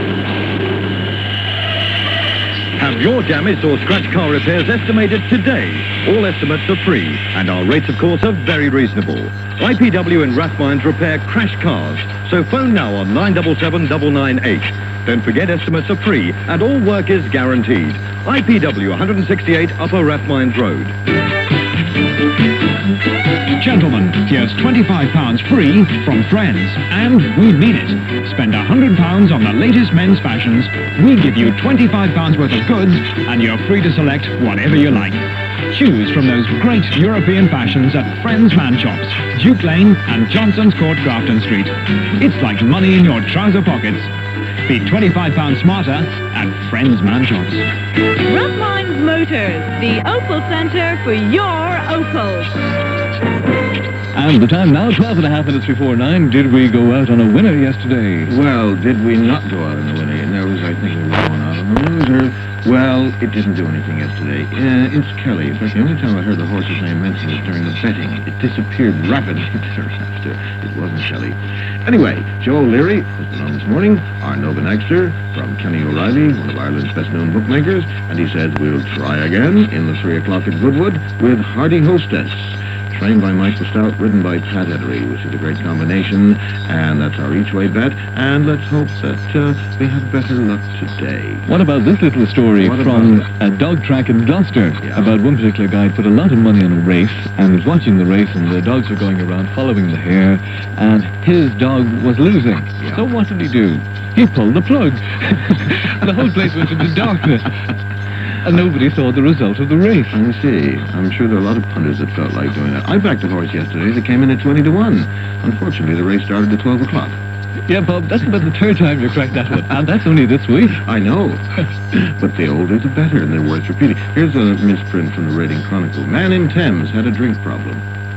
Have your damaged or scratched car repairs estimated today. All estimates are free, and our rates, of course, are very reasonable. I P W and Rathmines repair crash cars, so phone now on nine seven seven nine nine eight. Don't forget, estimates are free, and all work is guaranteed. I P W, one sixty-eight Upper Rathmines Road. Gentlemen, here's twenty-five pounds free from Friends, and we mean it. Spend one hundred pounds on the latest men's fashions, we give you twenty-five pounds worth of goods, and you're free to select whatever you like. Choose from those great European fashions at Friends Man Shops, Duke Lane and Johnson's Court, Grafton Street. It's like money in your trouser pockets. Be twenty-five pounds smarter at Friends Man Shops. Rathmines Motors, the Opel Centre for your Opels. And the time now, twelve and a half minutes before nine. Did we go out on a winner yesterday? Well, did we not go out on a winner? No, was I thinking we were going out on a loser? Well, it didn't do anything yesterday. Uh, it's Kelly. In fact, the only time I heard the horse's name mentioned was during the betting. It disappeared rapidly thereafter. It wasn't Kelly. Anyway, Joe O'Leary has been on this morning, our Nova Nexter from Kenny O'Reilly, one of Ireland's best-known bookmakers, and he says we'll try again in the three o'clock at Goodwood with Hardy Hostess. Trained by Michael Stout, ridden by Pat Edery, which is a great combination, and that's our each-way bet, and let's hope that uh, we have better luck today. What about this little story What from about a dog track in Gloucester? Yeah. About one particular guy put a lot of money on a race and was watching the race, and the dogs were going around following the hare, and his dog was losing. Yeah. So what did he do? He pulled the plug. And the whole place went into darkness. And nobody saw the result of the race. I see. I'm sure there are a lot of punters that felt like doing that. I backed a horse yesterday that came in at twenty to one. Unfortunately, the race started at twelve o'clock. Yeah, Bob, that's about the third time you cracked that one. And that's only this week. I know. But the older the better, and they're worth repeating. Here's a misprint from the Reading Chronicle. Man in Thames had a drink problem.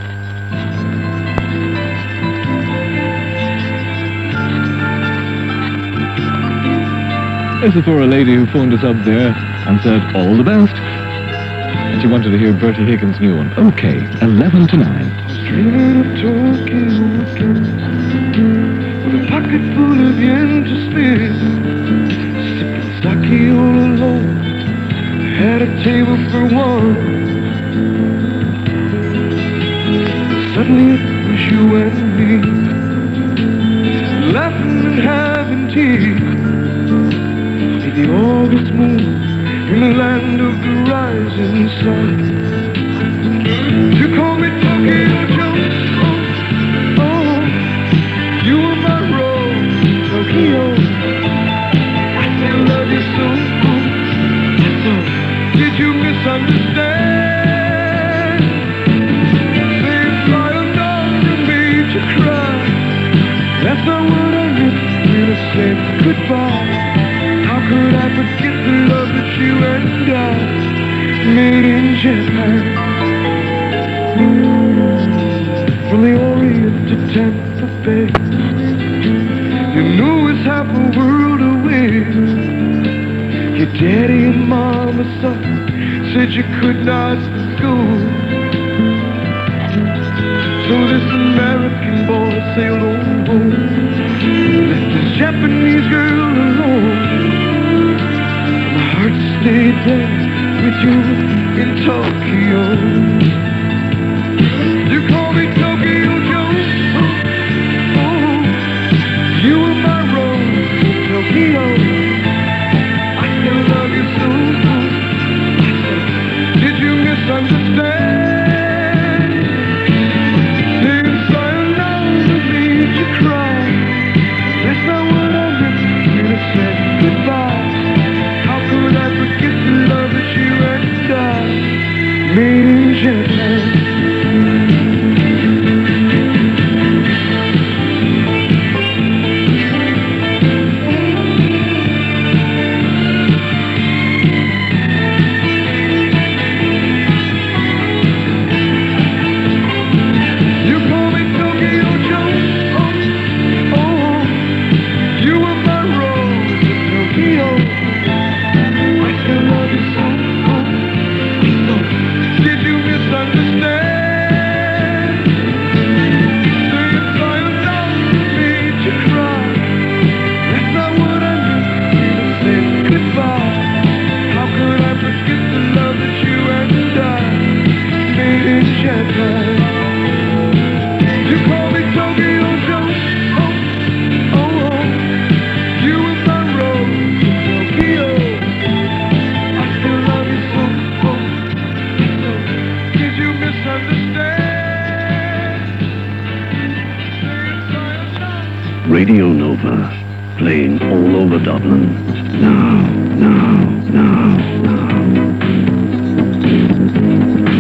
This is for a lady who phoned us up there and said, all the best. And she wanted to hear Bertie Higgins' new one. Okay, eleven to nine. Dreaming of Tokyo again, with a pocket full of yen to spend, sipping sake all alone, had a table for one. Suddenly it was you and me, laughing and having tea, see the August moon in the land of the rising sun. You call me Tokyo Joe, oh, oh, you were my rose, Tokyo. I still love you so, oh, so did you misunderstand? Saying flying down and made you cry. That's not what I meant when I said goodbye. How could I forget the love that you and I made in Japan? From the Orient to Tampa Bay, you knew it was half a world away. Your daddy and mama son said you could not go. So this American boy sailed on home, left this Japanese girl alone. My heart stayed there with you in Tokyo. You call me Tokyo Joe, oh, oh, you were my rose, Tokyo. I still love you so, oh, did you misunderstand? Saying sayonara made you cry. That's not what I meant when I said goodbye. How could I forget the love that you and I made in Japan? You call me Tokyo Joe, oh, oh, you were my rose, Tokyo. I still love you so, oh, so did you misunderstand? Saying sayonara made you cry. That's not what I meant when I said goodbye. How could I forget the love that you and I made in Japan? You call me Tokyo Joe, oh, oh, oh, you were my rose, Tokyo. I still love you so, oh, so did you misunderstand? Radio Nova, playing all over Dublin. Now, now, now, now.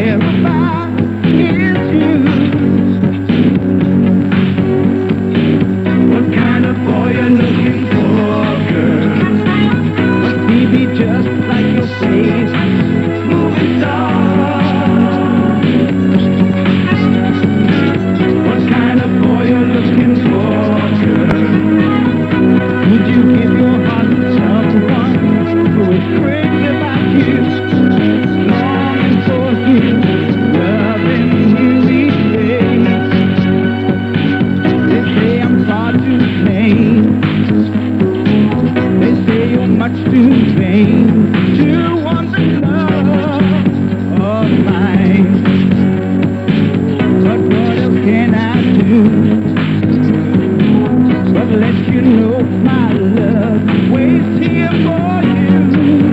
everybody is used. What kind of boy you're looking for, girl? Must he be just like your face, movie star? What kind of boy you're looking for, girl? Would you give your heart to someone who is crazy about you, longing for you, loving you these days? They say I'm far too plain. They say you're much too vain to want the love of mine. But what else can I do but let you know my love waits here for you?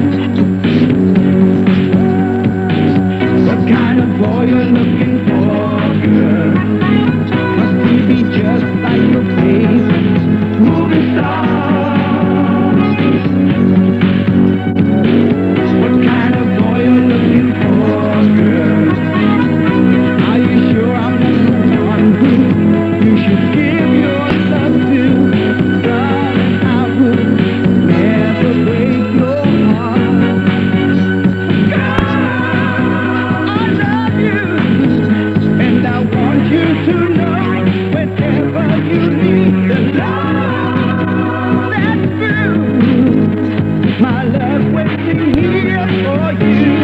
What kind of boy you're looking for, girl? Must he be just like your favorite movie star? What kind of boy you're looking for, girl? Are you sure I'm the one who you should give your love to? Darling, I would never break your heart. God, I love you, and I want you to know whenever you need the love that's true, my love's waiting here for you.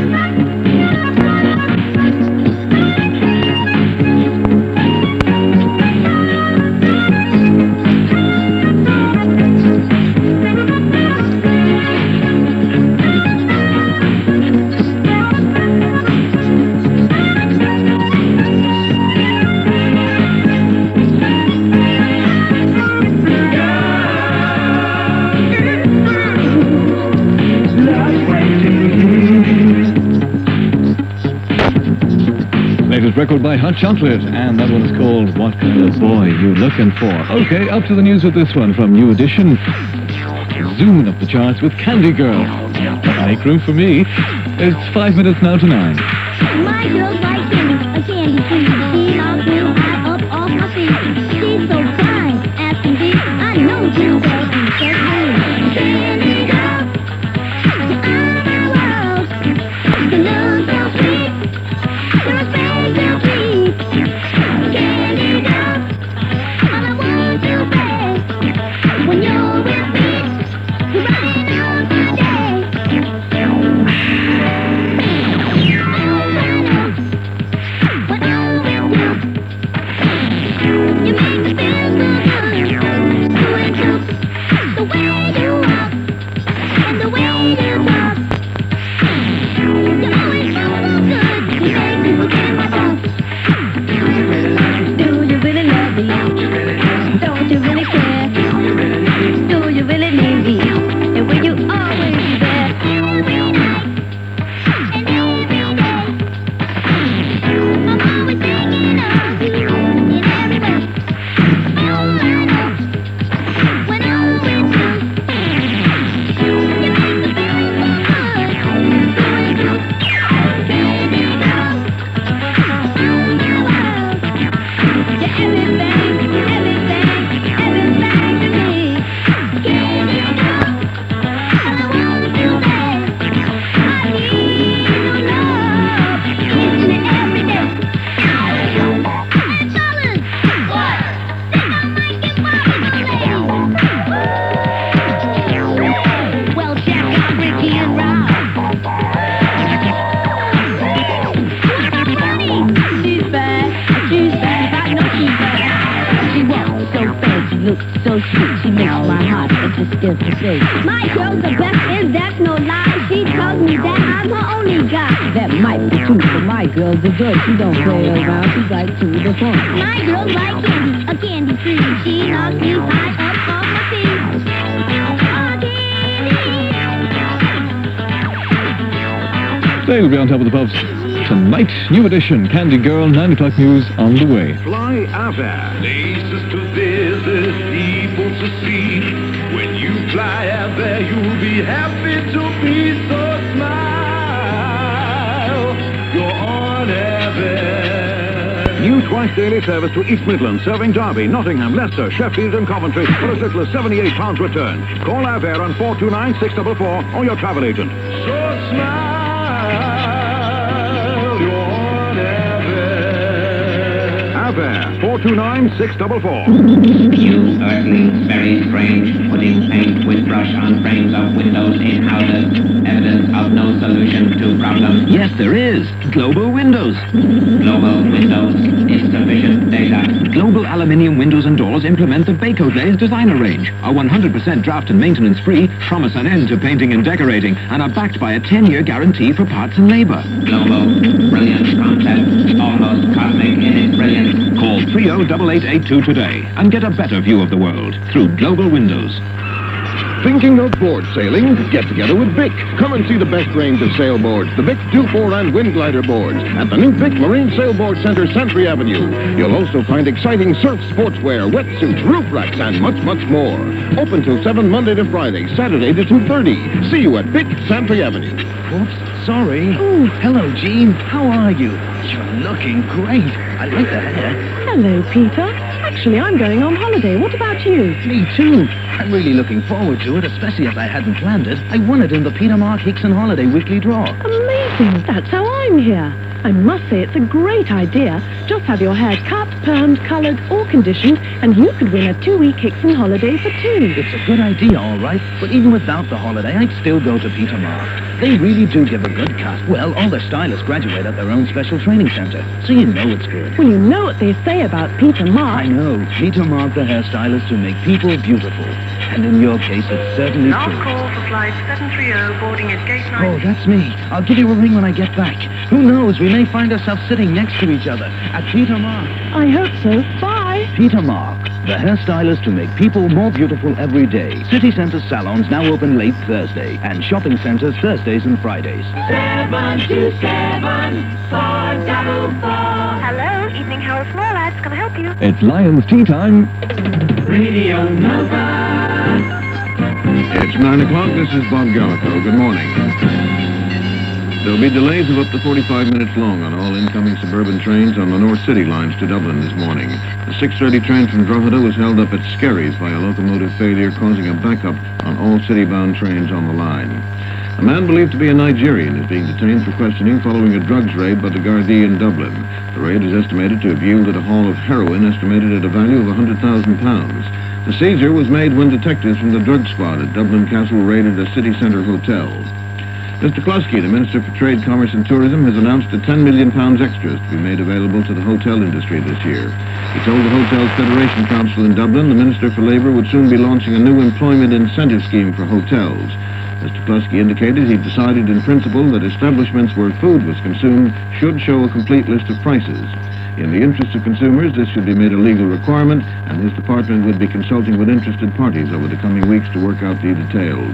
Latest record by Hot Chocolate, and that one is called What Kind of Boy You Looking For. Okay, up to the news with this one from New Edition. Zooming up the charts with Candy Girl. Make room for me. It's five minutes now to nine. My girl's like candy, a candy tree. She loves me high up off my feet. She's so fine, asking me. I know she's so interesting. Candy girl, you're out of my world. You look so sweet, your face so sweet. Candy girl, all I want to say, when you're with me, you're running out my day. When I'm with you, you make me feel so good. You and you, the way you walk and the way you talk. You always feel so good. You make me forget myself. Do you really love me? Don't you really care? Do you really need me? And will you always be there? Every night and every day. I'm always thinking of you in every way. Oh, I know. When I'm with you, you make me feel so good. Doing you, baby girl, oh my world. You're everything, everything, everything to me. Candy girl, all I want to say, I need your love, each and every day. And darling, what? Think I might get Bobby today? Well, check out Ricky and Rob. She's bad, she's bad, I know she's bad. She walks so fast, she looks so sweet, she makes my heart itch just to say. My girl's the best, and that's no lie. She tells me that I'm her only guy. That might be true, but my girl's a good. She don't play around, she's right to the point. My girl's like candy, a candy tree. She knocks me high up off my feet. Oh, candy. They'll be on top of the pops tonight. New Edition, Candy Girl, nine o'clock news on the way. Fly Air. Places to visit, people to see. When you fly out there, you'll be happy to be, so smile. You're on never. New twice-daily service to East Midlands, serving Derby, Nottingham, Leicester, Sheffield and Coventry for as little as seventy-eight pounds return. Call our fare on four two nine, six four four or your travel agent. So smile, you're never. Our fare, four two nine, six four four. You earthly, very strange, putting paint with brush on frames of windows in houses. Evidence of no solution to problem. Yes, there is. Global Windows. Global Windows is sufficient data. Global aluminium windows and doors implement the Baco Glaze designer range. Are one hundred percent draft and maintenance free, promise an end to painting and decorating, and are backed by a ten-year guarantee for parts and labor. Global, brilliant concept, almost cosmic in its brilliance. Call three oh eight eight eight two today and get a better view of the world through Global Windows. Thinking of board sailing? Get together with Bic. Come and see the best range of sailboards, the Bic Dufour and Wind Glider boards, at the new Bic Marine Sailboard Center, Santry Avenue. You'll also find exciting surf sportswear, wetsuits, roof racks, and much, much more. Open till seven Monday to Friday, Saturday to two thirty. See you at Bic, Santry Avenue. Oops, sorry. Oh, hello, Jean. How are you? You're looking great. I like the hair. Hello, Peter. Actually, I'm going on holiday. What about you? Me too. I'm really looking forward to it, especially as I hadn't planned it. I won it in the Peter Mark Hickson Holiday Weekly Draw. Amazing. That's how I'm here. I must say it's a great idea. Just have your hair cut, permed, coloured, or conditioned, and you could win a two-week Hickson holiday for two. It's a good idea, all right. But even without the holiday, I'd still go to Peter Mark. They really do give a good cast. Well, all their stylists graduate at their own special training centre, so you know it's good. Well, you know what they say about Peter Mark. I know. Peter Mark, the hairstylist who make people beautiful. And in your case, it's certainly Last true. call for flight seven three zero, boarding at gate nine. Oh, that's me. I'll give you a ring when I get back. Who knows? We may find ourselves sitting next to each other at Peter Mark. I hope so. Bye. Peter Mark, the hairstylist to make people more beautiful every day. City Centre salons now open late Thursday, and shopping centres Thursdays and Fridays. Seven two seven four double four. Hello, Evening Harold Small Lads. Can I help you? It's Lions tea time. Radio Nova. It's nine o'clock. This is Bob Gallico. Good morning. There'll be delays of up to forty-five minutes long on all incoming suburban trains on the North City lines to Dublin this morning. The six thirty train from Drogheda was held up at Skerries by a locomotive failure, causing a backup on all city-bound trains on the line. A man believed to be a Nigerian is being detained for questioning following a drugs raid by the Gardaí in Dublin. The raid is estimated to have yielded a haul of heroin estimated at a value of one hundred thousand pounds. The seizure was made when detectives from the drug squad at Dublin Castle raided a city centre hotel. Mister Kluski, the Minister for Trade, Commerce and Tourism, has announced a ten million pounds extras to be made available to the hotel industry this year. He told the Hotels Federation Council in Dublin the Minister for Labour would soon be launching a new employment incentive scheme for hotels. Mister Kluski indicated he decided in principle that establishments where food was consumed should show a complete list of prices. In the interest of consumers, this should be made a legal requirement, and his department would be consulting with interested parties over the coming weeks to work out the details.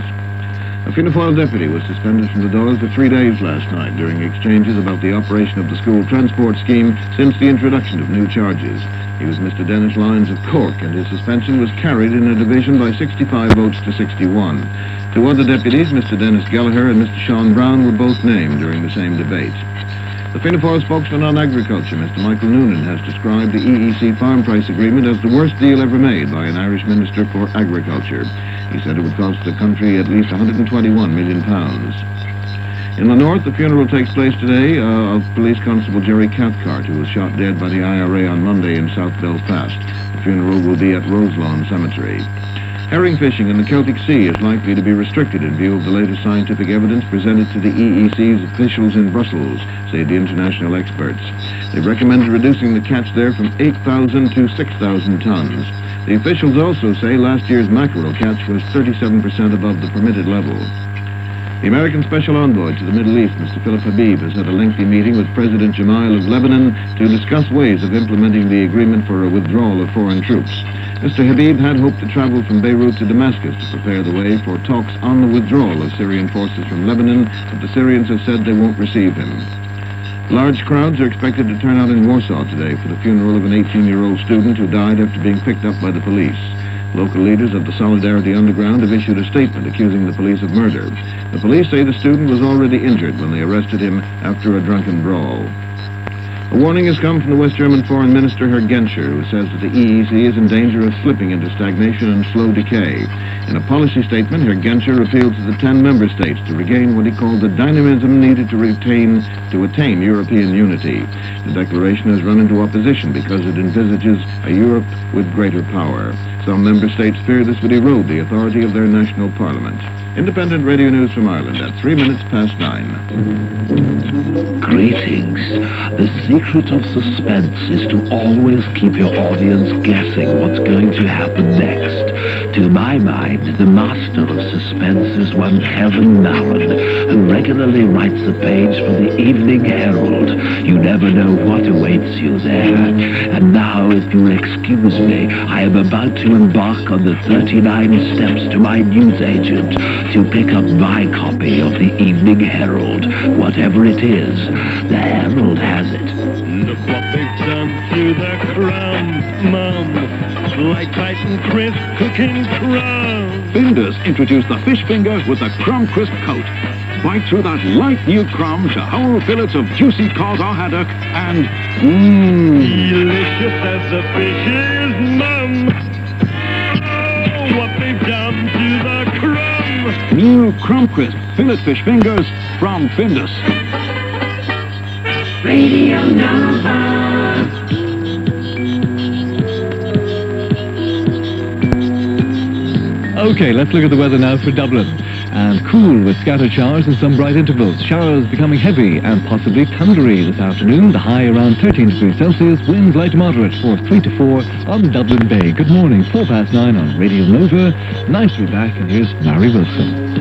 A Fianna Fáil deputy was suspended from the Dáil for three days last night during exchanges about the operation of the school transport scheme since the introduction of new charges. He was Mister Dennis Lyons of Cork, and his suspension was carried in a division by sixty-five votes to sixty-one. Two other deputies, Mister Dennis Gallagher and Mister Sean Brown, were both named during the same debate. The Fianna Fáil spokesman on agriculture, Mister Michael Noonan, has described the E E C farm price agreement as the worst deal ever made by an Irish minister for agriculture. He said it would cost the country at least one hundred twenty-one million pounds. In the north, the funeral takes place today uh, of Police Constable Jerry Cathcart, who was shot dead by the I R A on Monday in South Belfast. The funeral will be at Roselawn Cemetery. Herring fishing in the Celtic Sea is likely to be restricted in view of the latest scientific evidence presented to the E E C's officials in Brussels, say the international experts. They've recommended reducing the catch there from eight thousand to six thousand tons. The officials also say last year's mackerel catch was thirty-seven percent above the permitted level. The American Special Envoy to the Middle East, Mister Philip Habib, has had a lengthy meeting with President Gemayel of Lebanon to discuss ways of implementing the agreement for a withdrawal of foreign troops. Mister Habib had hoped to travel from Beirut to Damascus to prepare the way for talks on the withdrawal of Syrian forces from Lebanon, but the Syrians have said they won't receive him. Large crowds are expected to turn out in Warsaw today for the funeral of an eighteen-year-old student who died after being picked up by the police. Local leaders of the Solidarity Underground have issued a statement accusing the police of murder. The police say the student was already injured when they arrested him after a drunken brawl. A warning has come from the West German Foreign Minister, Herr Genscher, who says that the E E C is in danger of slipping into stagnation and slow decay. In a policy statement, Herr Genscher appealed to the ten member states to regain what he called the dynamism needed to retain, to attain European unity. The declaration has run into opposition because it envisages a Europe with greater power. Some member states fear this would erode the authority of their national parliament. Independent Radio News from Ireland at three minutes past nine. Greetings. The secret of suspense is to always keep your audience guessing what's going to happen next. To my mind, the master of suspense is one Kevin Mallon, who regularly writes a page for the Evening Herald. You never know what awaits you there. And now, if you'll excuse me, I am about to embark on the thirty-nine steps to my newsagent to pick up my copy of the Evening Herald, whatever it is. The Herald has it. Look what they've done to the crumbs, Mum. Like Tyson Crisp cooking crumbs. Findus introduced the fish finger with the crumb crisp coat. Bite through that light new crumb to whole fillets of juicy cod or haddock and mmm. Delicious as the fish is, Mum. Oh, what they've done to the crumb. New crumb crisp fillet fish fingers from Findus. Radio Nova. Okay, let's look at the weather now for Dublin. And cool with scattered showers and some bright intervals. Showers becoming heavy and possibly thundery this afternoon. The high around thirteen degrees Celsius. Winds light to moderate for three to four on Dublin Bay. Good morning, four past nine on Radio Nova. Nice to be back, and here's Mary Wilson.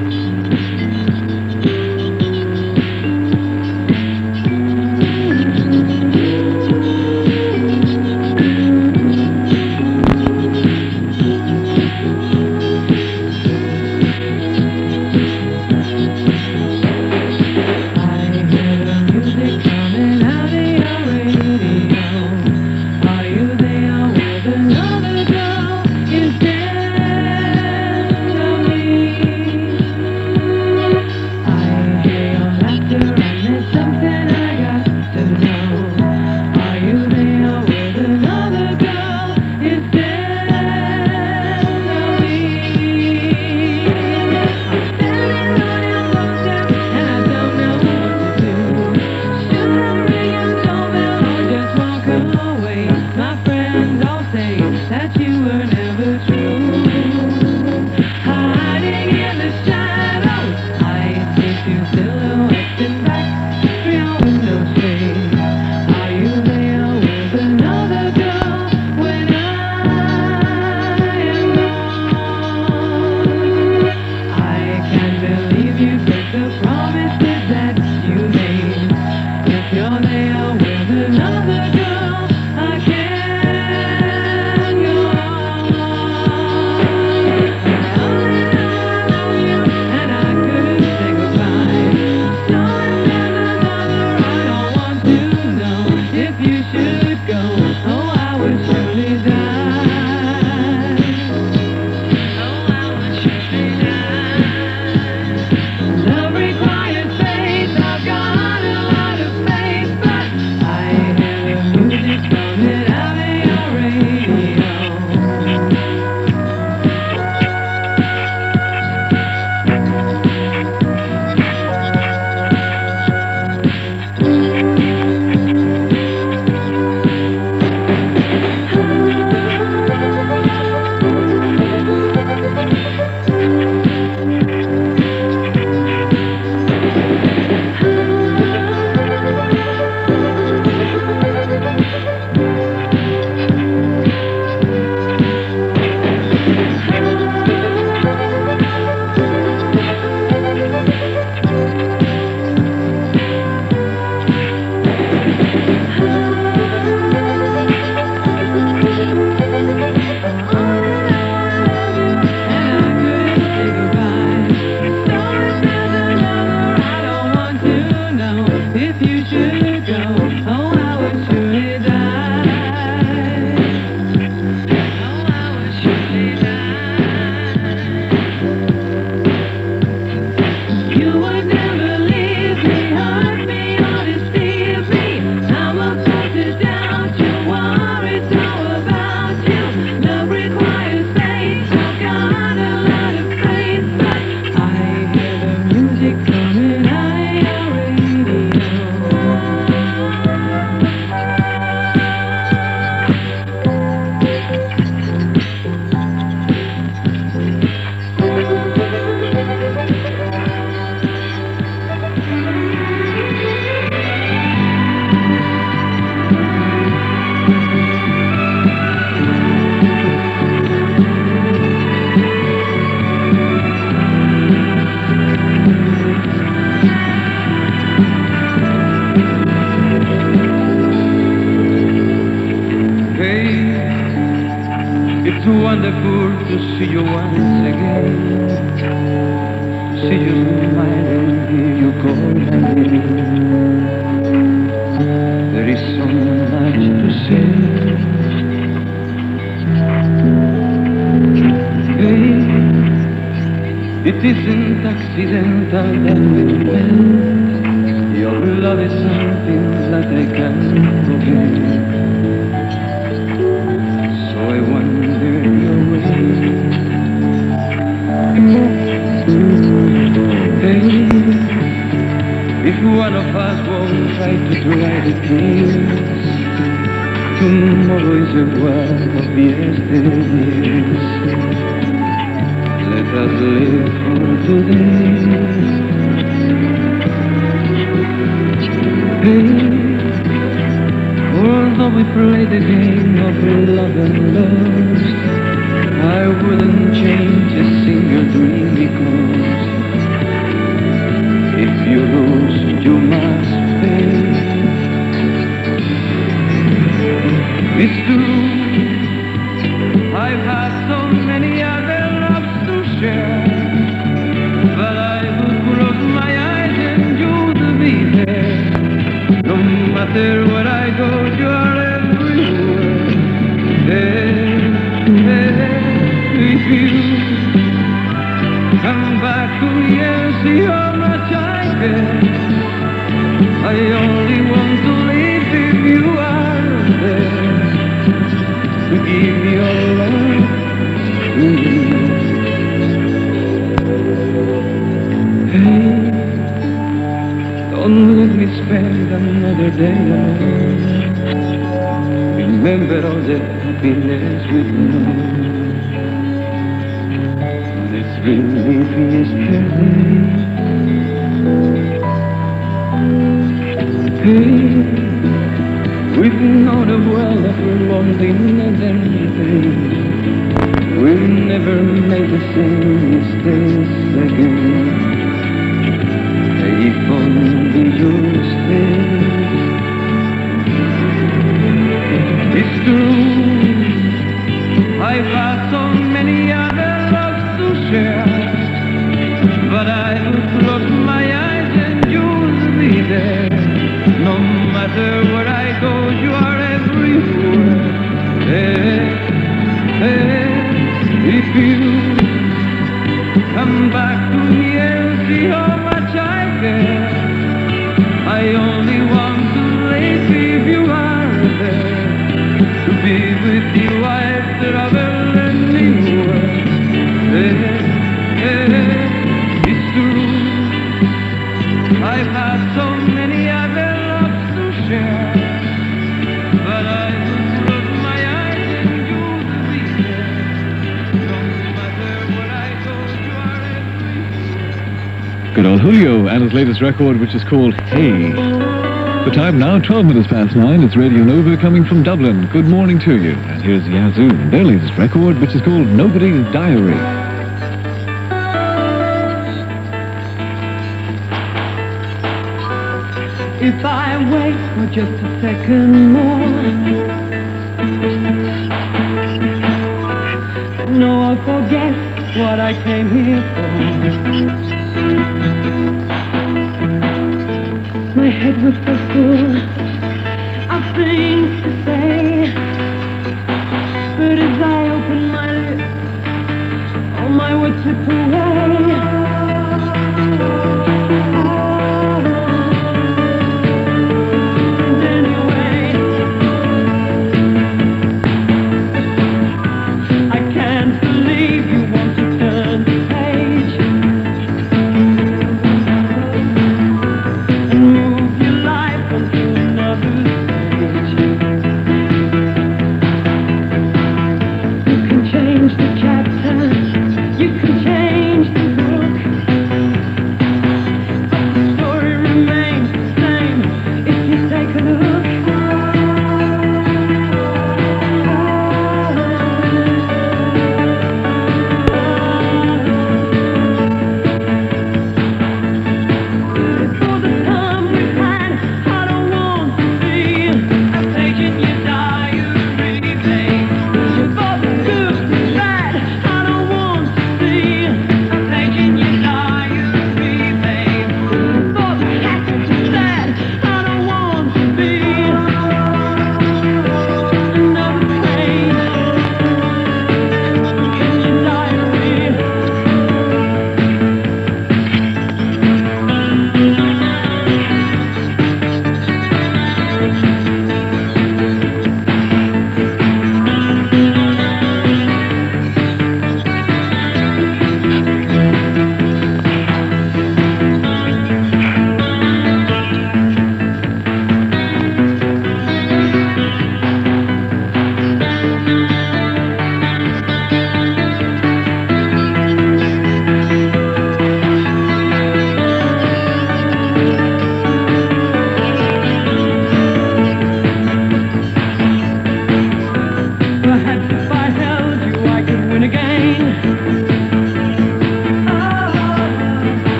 You would never leave me, hurt me, or deceive me. I'm a wonderful to see you once again. See you smiling, hear you call my name. There is so much to say. Hey, it isn't accidental that we met. Your love is something that I can't forget. So I wander your way. Hey, if one of us won't try to dry the tears, tomorrow is a world of yesterdays. Let us live for today. Hey, although we play the game of love and lust, I wouldn't change a single dream because if you lose, you must pay. It's true, I've had so many other loves to share, but I would close my eyes and you'd be there. No matter where I go, you are everywhere. Hey, hey, if you come back to me and see how much I care, I only want to live if you are there. To give your love to me. Hey, don't let me spend another day alone. Remember all the happiness we've known. Let's relive yesterday. Hey, we've known a world of loneliness and pain. We'll never make the same mistakes again. If only you stay. It's true, I've had so many other loves to share, but I would close my eyes and you'll be there. No matter where I go, you are everywhere. Hey, hey, if you come back to me and see how much I care, I only want to live if you are there. To be with you, I'd travel anywhere. Hey, hey, it's true, I've had so many other loves to share, but I would close my eyes and you'd be there. No matter where I go, you are everywhere. Good old Julio and his latest record, which is called Hey. The time now, twelve minutes past nine. It's Radio Nova coming from Dublin. Good morning to you. And here's Yazoo and their latest record, which is called Nobody's Diary. If I wait for just a second more, no, I'll forget what I came here for. My head was so full of things to say, but as I open my lips, all my words slip away. Change the chapter, you can change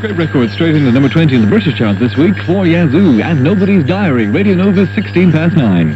Great record straight into number twenty in the British chart this week for Yazoo and Nobody's Diary. Radio Nova's sixteen past nine.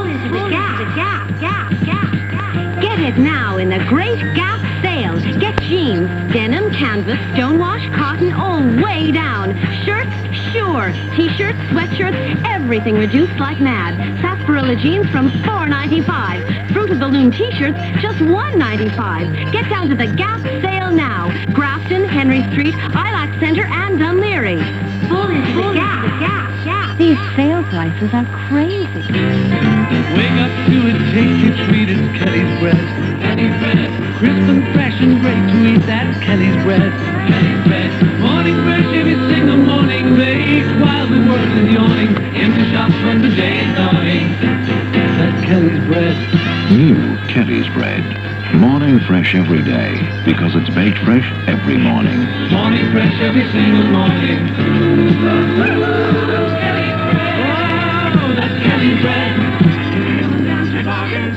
Get it now in the Great Gap sale. Get jeans, denim, canvas, stonewash, cotton, all way down. Shirts, sure. T-shirts, sweatshirts, everything reduced like mad. Sarsaparilla jeans from four ninety-five. Fruit of the Loom T-shirts, just one ninety-five. Get down to the Gap sale now. Grafton, Henry Street, Ilac Centre, and Dunleary. Full into the Gap, the Gap, Gap. These sale prices are crazy. Wake up to a tasty treat, it's Kelly's bread. Kelly's bread. Crisp and fresh and great to eat that Kelly's bread. Kelly's bread. Morning fresh every single morning, baked while the world is yawning. Empty shops when the day is dawning. That's Kelly's bread. New Kelly's bread. Morning fresh every day, because it's baked fresh every morning. Morning fresh every single morning. That's Kelly's bread. Wow, that's Kelly's bread. Bargain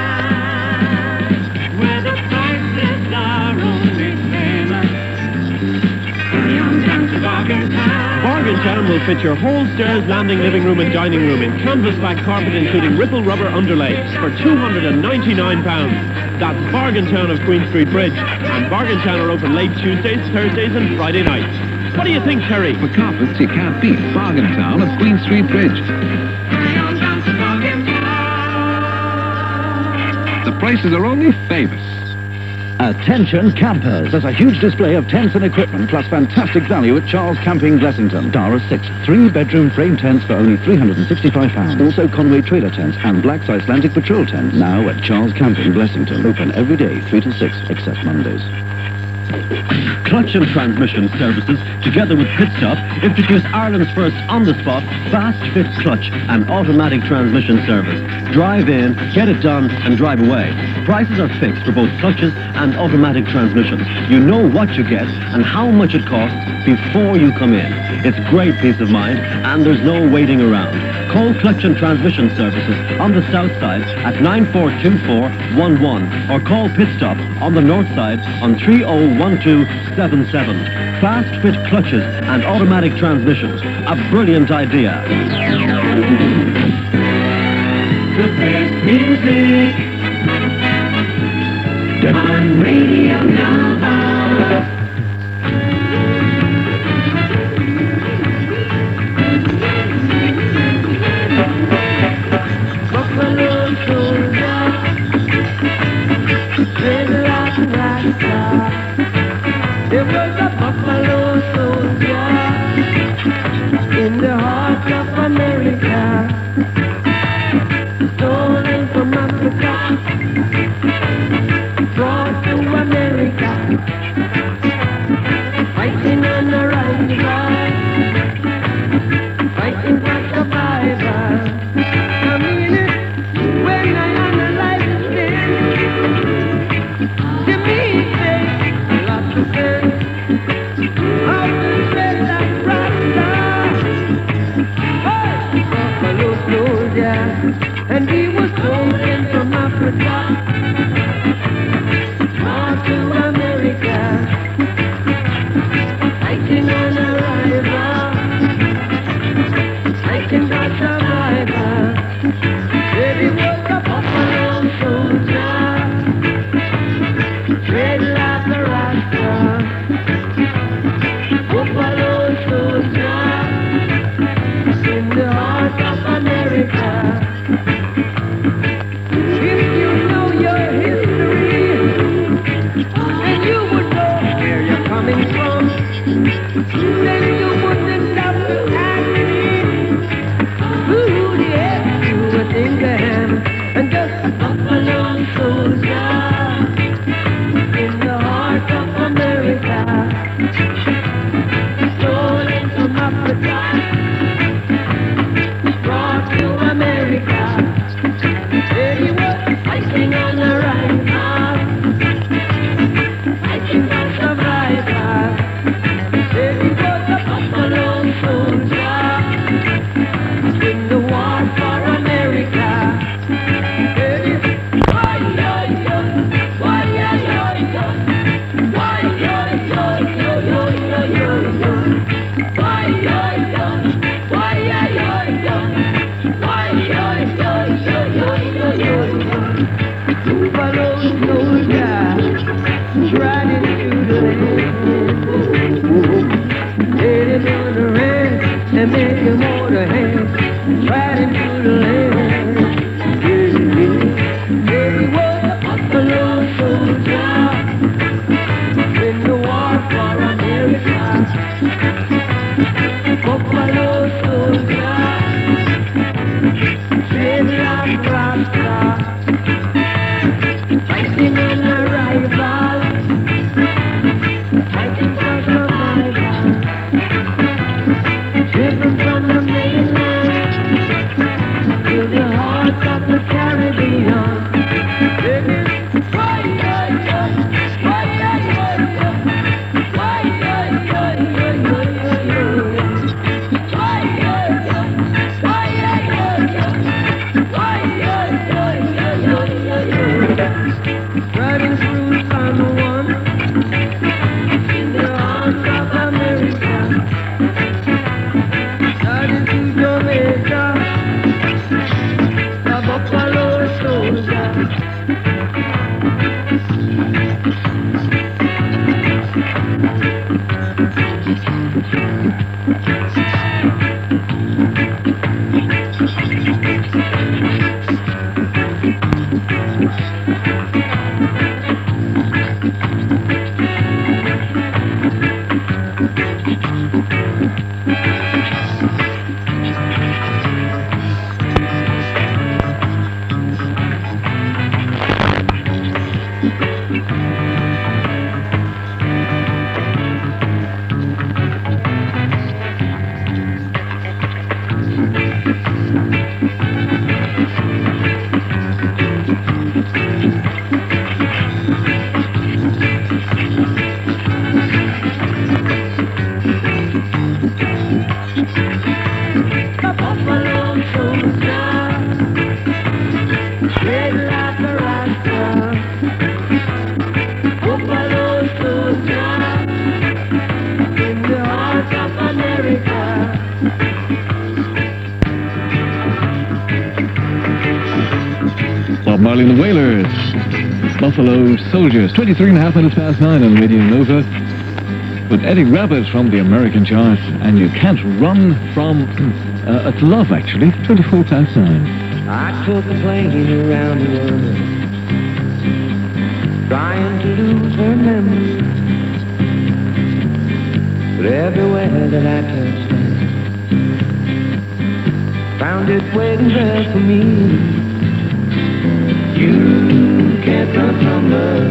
time, where the prices are only famous. Young down to Bargain time. Bargain Town will fit your whole stairs, landing, living room and dining room in canvas-back carpet including ripple rubber underlays for two hundred ninety-nine pounds. That's Bargain Town of Queen Street Bridge. And Bargain Town are open late Tuesdays, Thursdays and Friday nights. What do you think, Terry? For carpets, you can't beat Bargain Town of Queen Street Bridge. The prices are only famous. Attention campers! There's a huge display of tents and equipment plus fantastic value at Charles Camping Blessington. Dara six, three-bedroom frame tents for only three hundred sixty-five pounds. Also Conway trailer tents and Black's Icelandic patrol tents. Now at Charles Camping Blessington. Open every day, three to six, except Mondays. Clutch and Transmission Services, together with Pit Stop, introduce Ireland's first on-the-spot, fast-fit clutch and automatic transmission service. Drive in, get it done, and drive away. Prices are fixed for both clutches and automatic transmissions. You know what you get and how much it costs before you come in. It's great peace of mind, and there's no waiting around. Call Clutch and Transmission Services on the south side at nine four two four one one or call Pit Stop on the north side on three oh one two seven seven. Fast fit clutches and automatic transmissions. A brilliant idea. The best music on Radio Nova. Buffalo soldier, red rock rasta. There was a buffalo soldier in the heart of America, stolen from Africa, brought to America, fighting on the right side, fighting for survival. I mean it when I analyze the things. To me it makes a lot of sense. Buffalo soldier, straight like Rasta, fighting an arrival, fighting for survival, driven from the mainland to the heart of the Caribbean. Riding through San Juan in the arms of America, riding through Jamaica, a buffalo soldier. Bob Marley and the Wailers, Buffalo Soldiers, twenty-three and a half minutes past nine on Radio Nova, with Eddie Rabbitt from the American charts, and You Can't Run From uh, It's Love, actually, twenty-four past nine. I took a plane around the world, trying to lose her memory, but everywhere that I touched her, found it waiting there for me. You can't run from love.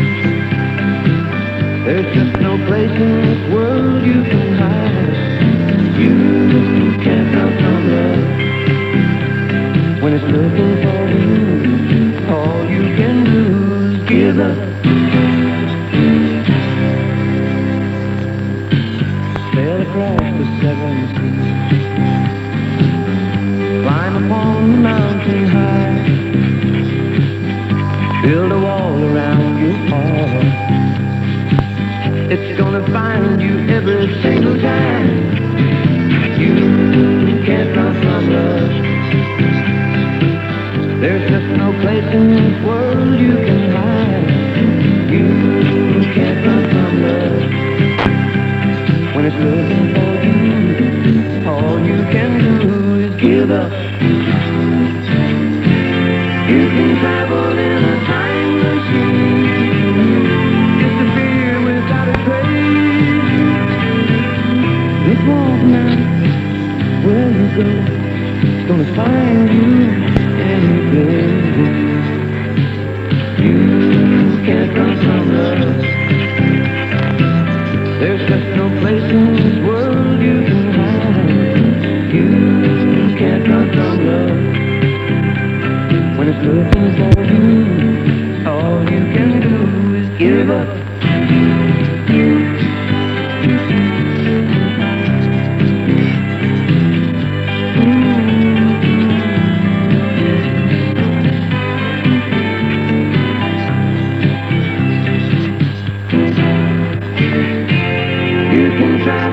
There's just no place in this world you can hide. You can't run from love. When it's looking for you, all you can do is give up. Sail across the seven seas, climb upon the mountain high, build a wall around your heart. It's gonna find you every single time. You can't run from love. There's just no place in this world you can hide. You can't run from love. When it's looking for you, all you can do is give up. You can travel in a time machine, disappear without a trace. It won't matter where you go, it's gonna find you any place. You can't run from love. There's just no place in this world you can hide. You can't run from love. When it's looking for you, all you can do is give up. You can try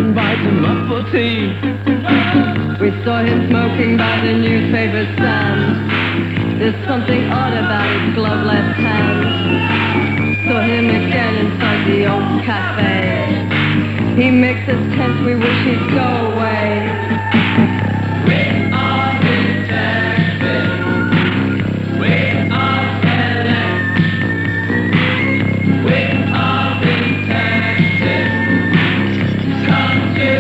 invite him up for tea. We saw him smoking by the newspaper stand. There's something odd about his glove left hand. Saw him again inside the old cafe. He makes us tense, we wish he'd go away. We are detectives. We are select. We are detectives. Come to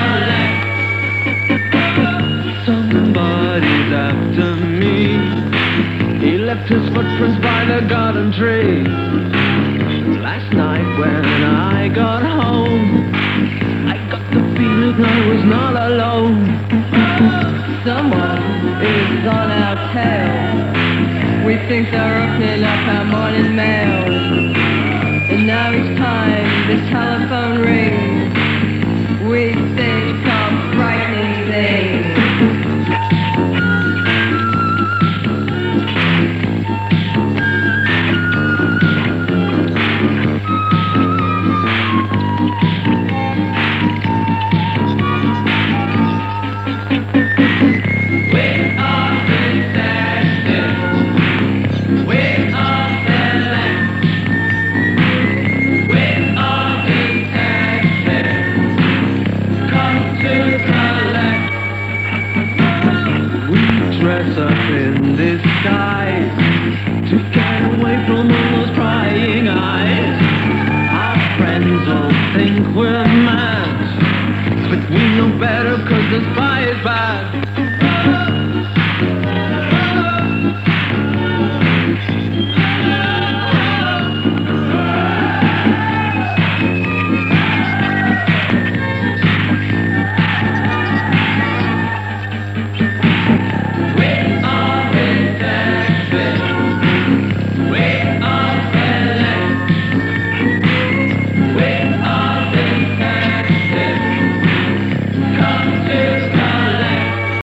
collect. Somebody's after me. He left his footprints by the garden tree. Last night when I got home, I got the feeling I was not alone. Someone is on our tail. We think they're opening up our morning mail. And now each time the telephone rings, we think some frightening things. Dress up in disguise to get away from all those prying eyes. Our friends all think we're mad, but we know better 'cause the spy is bad.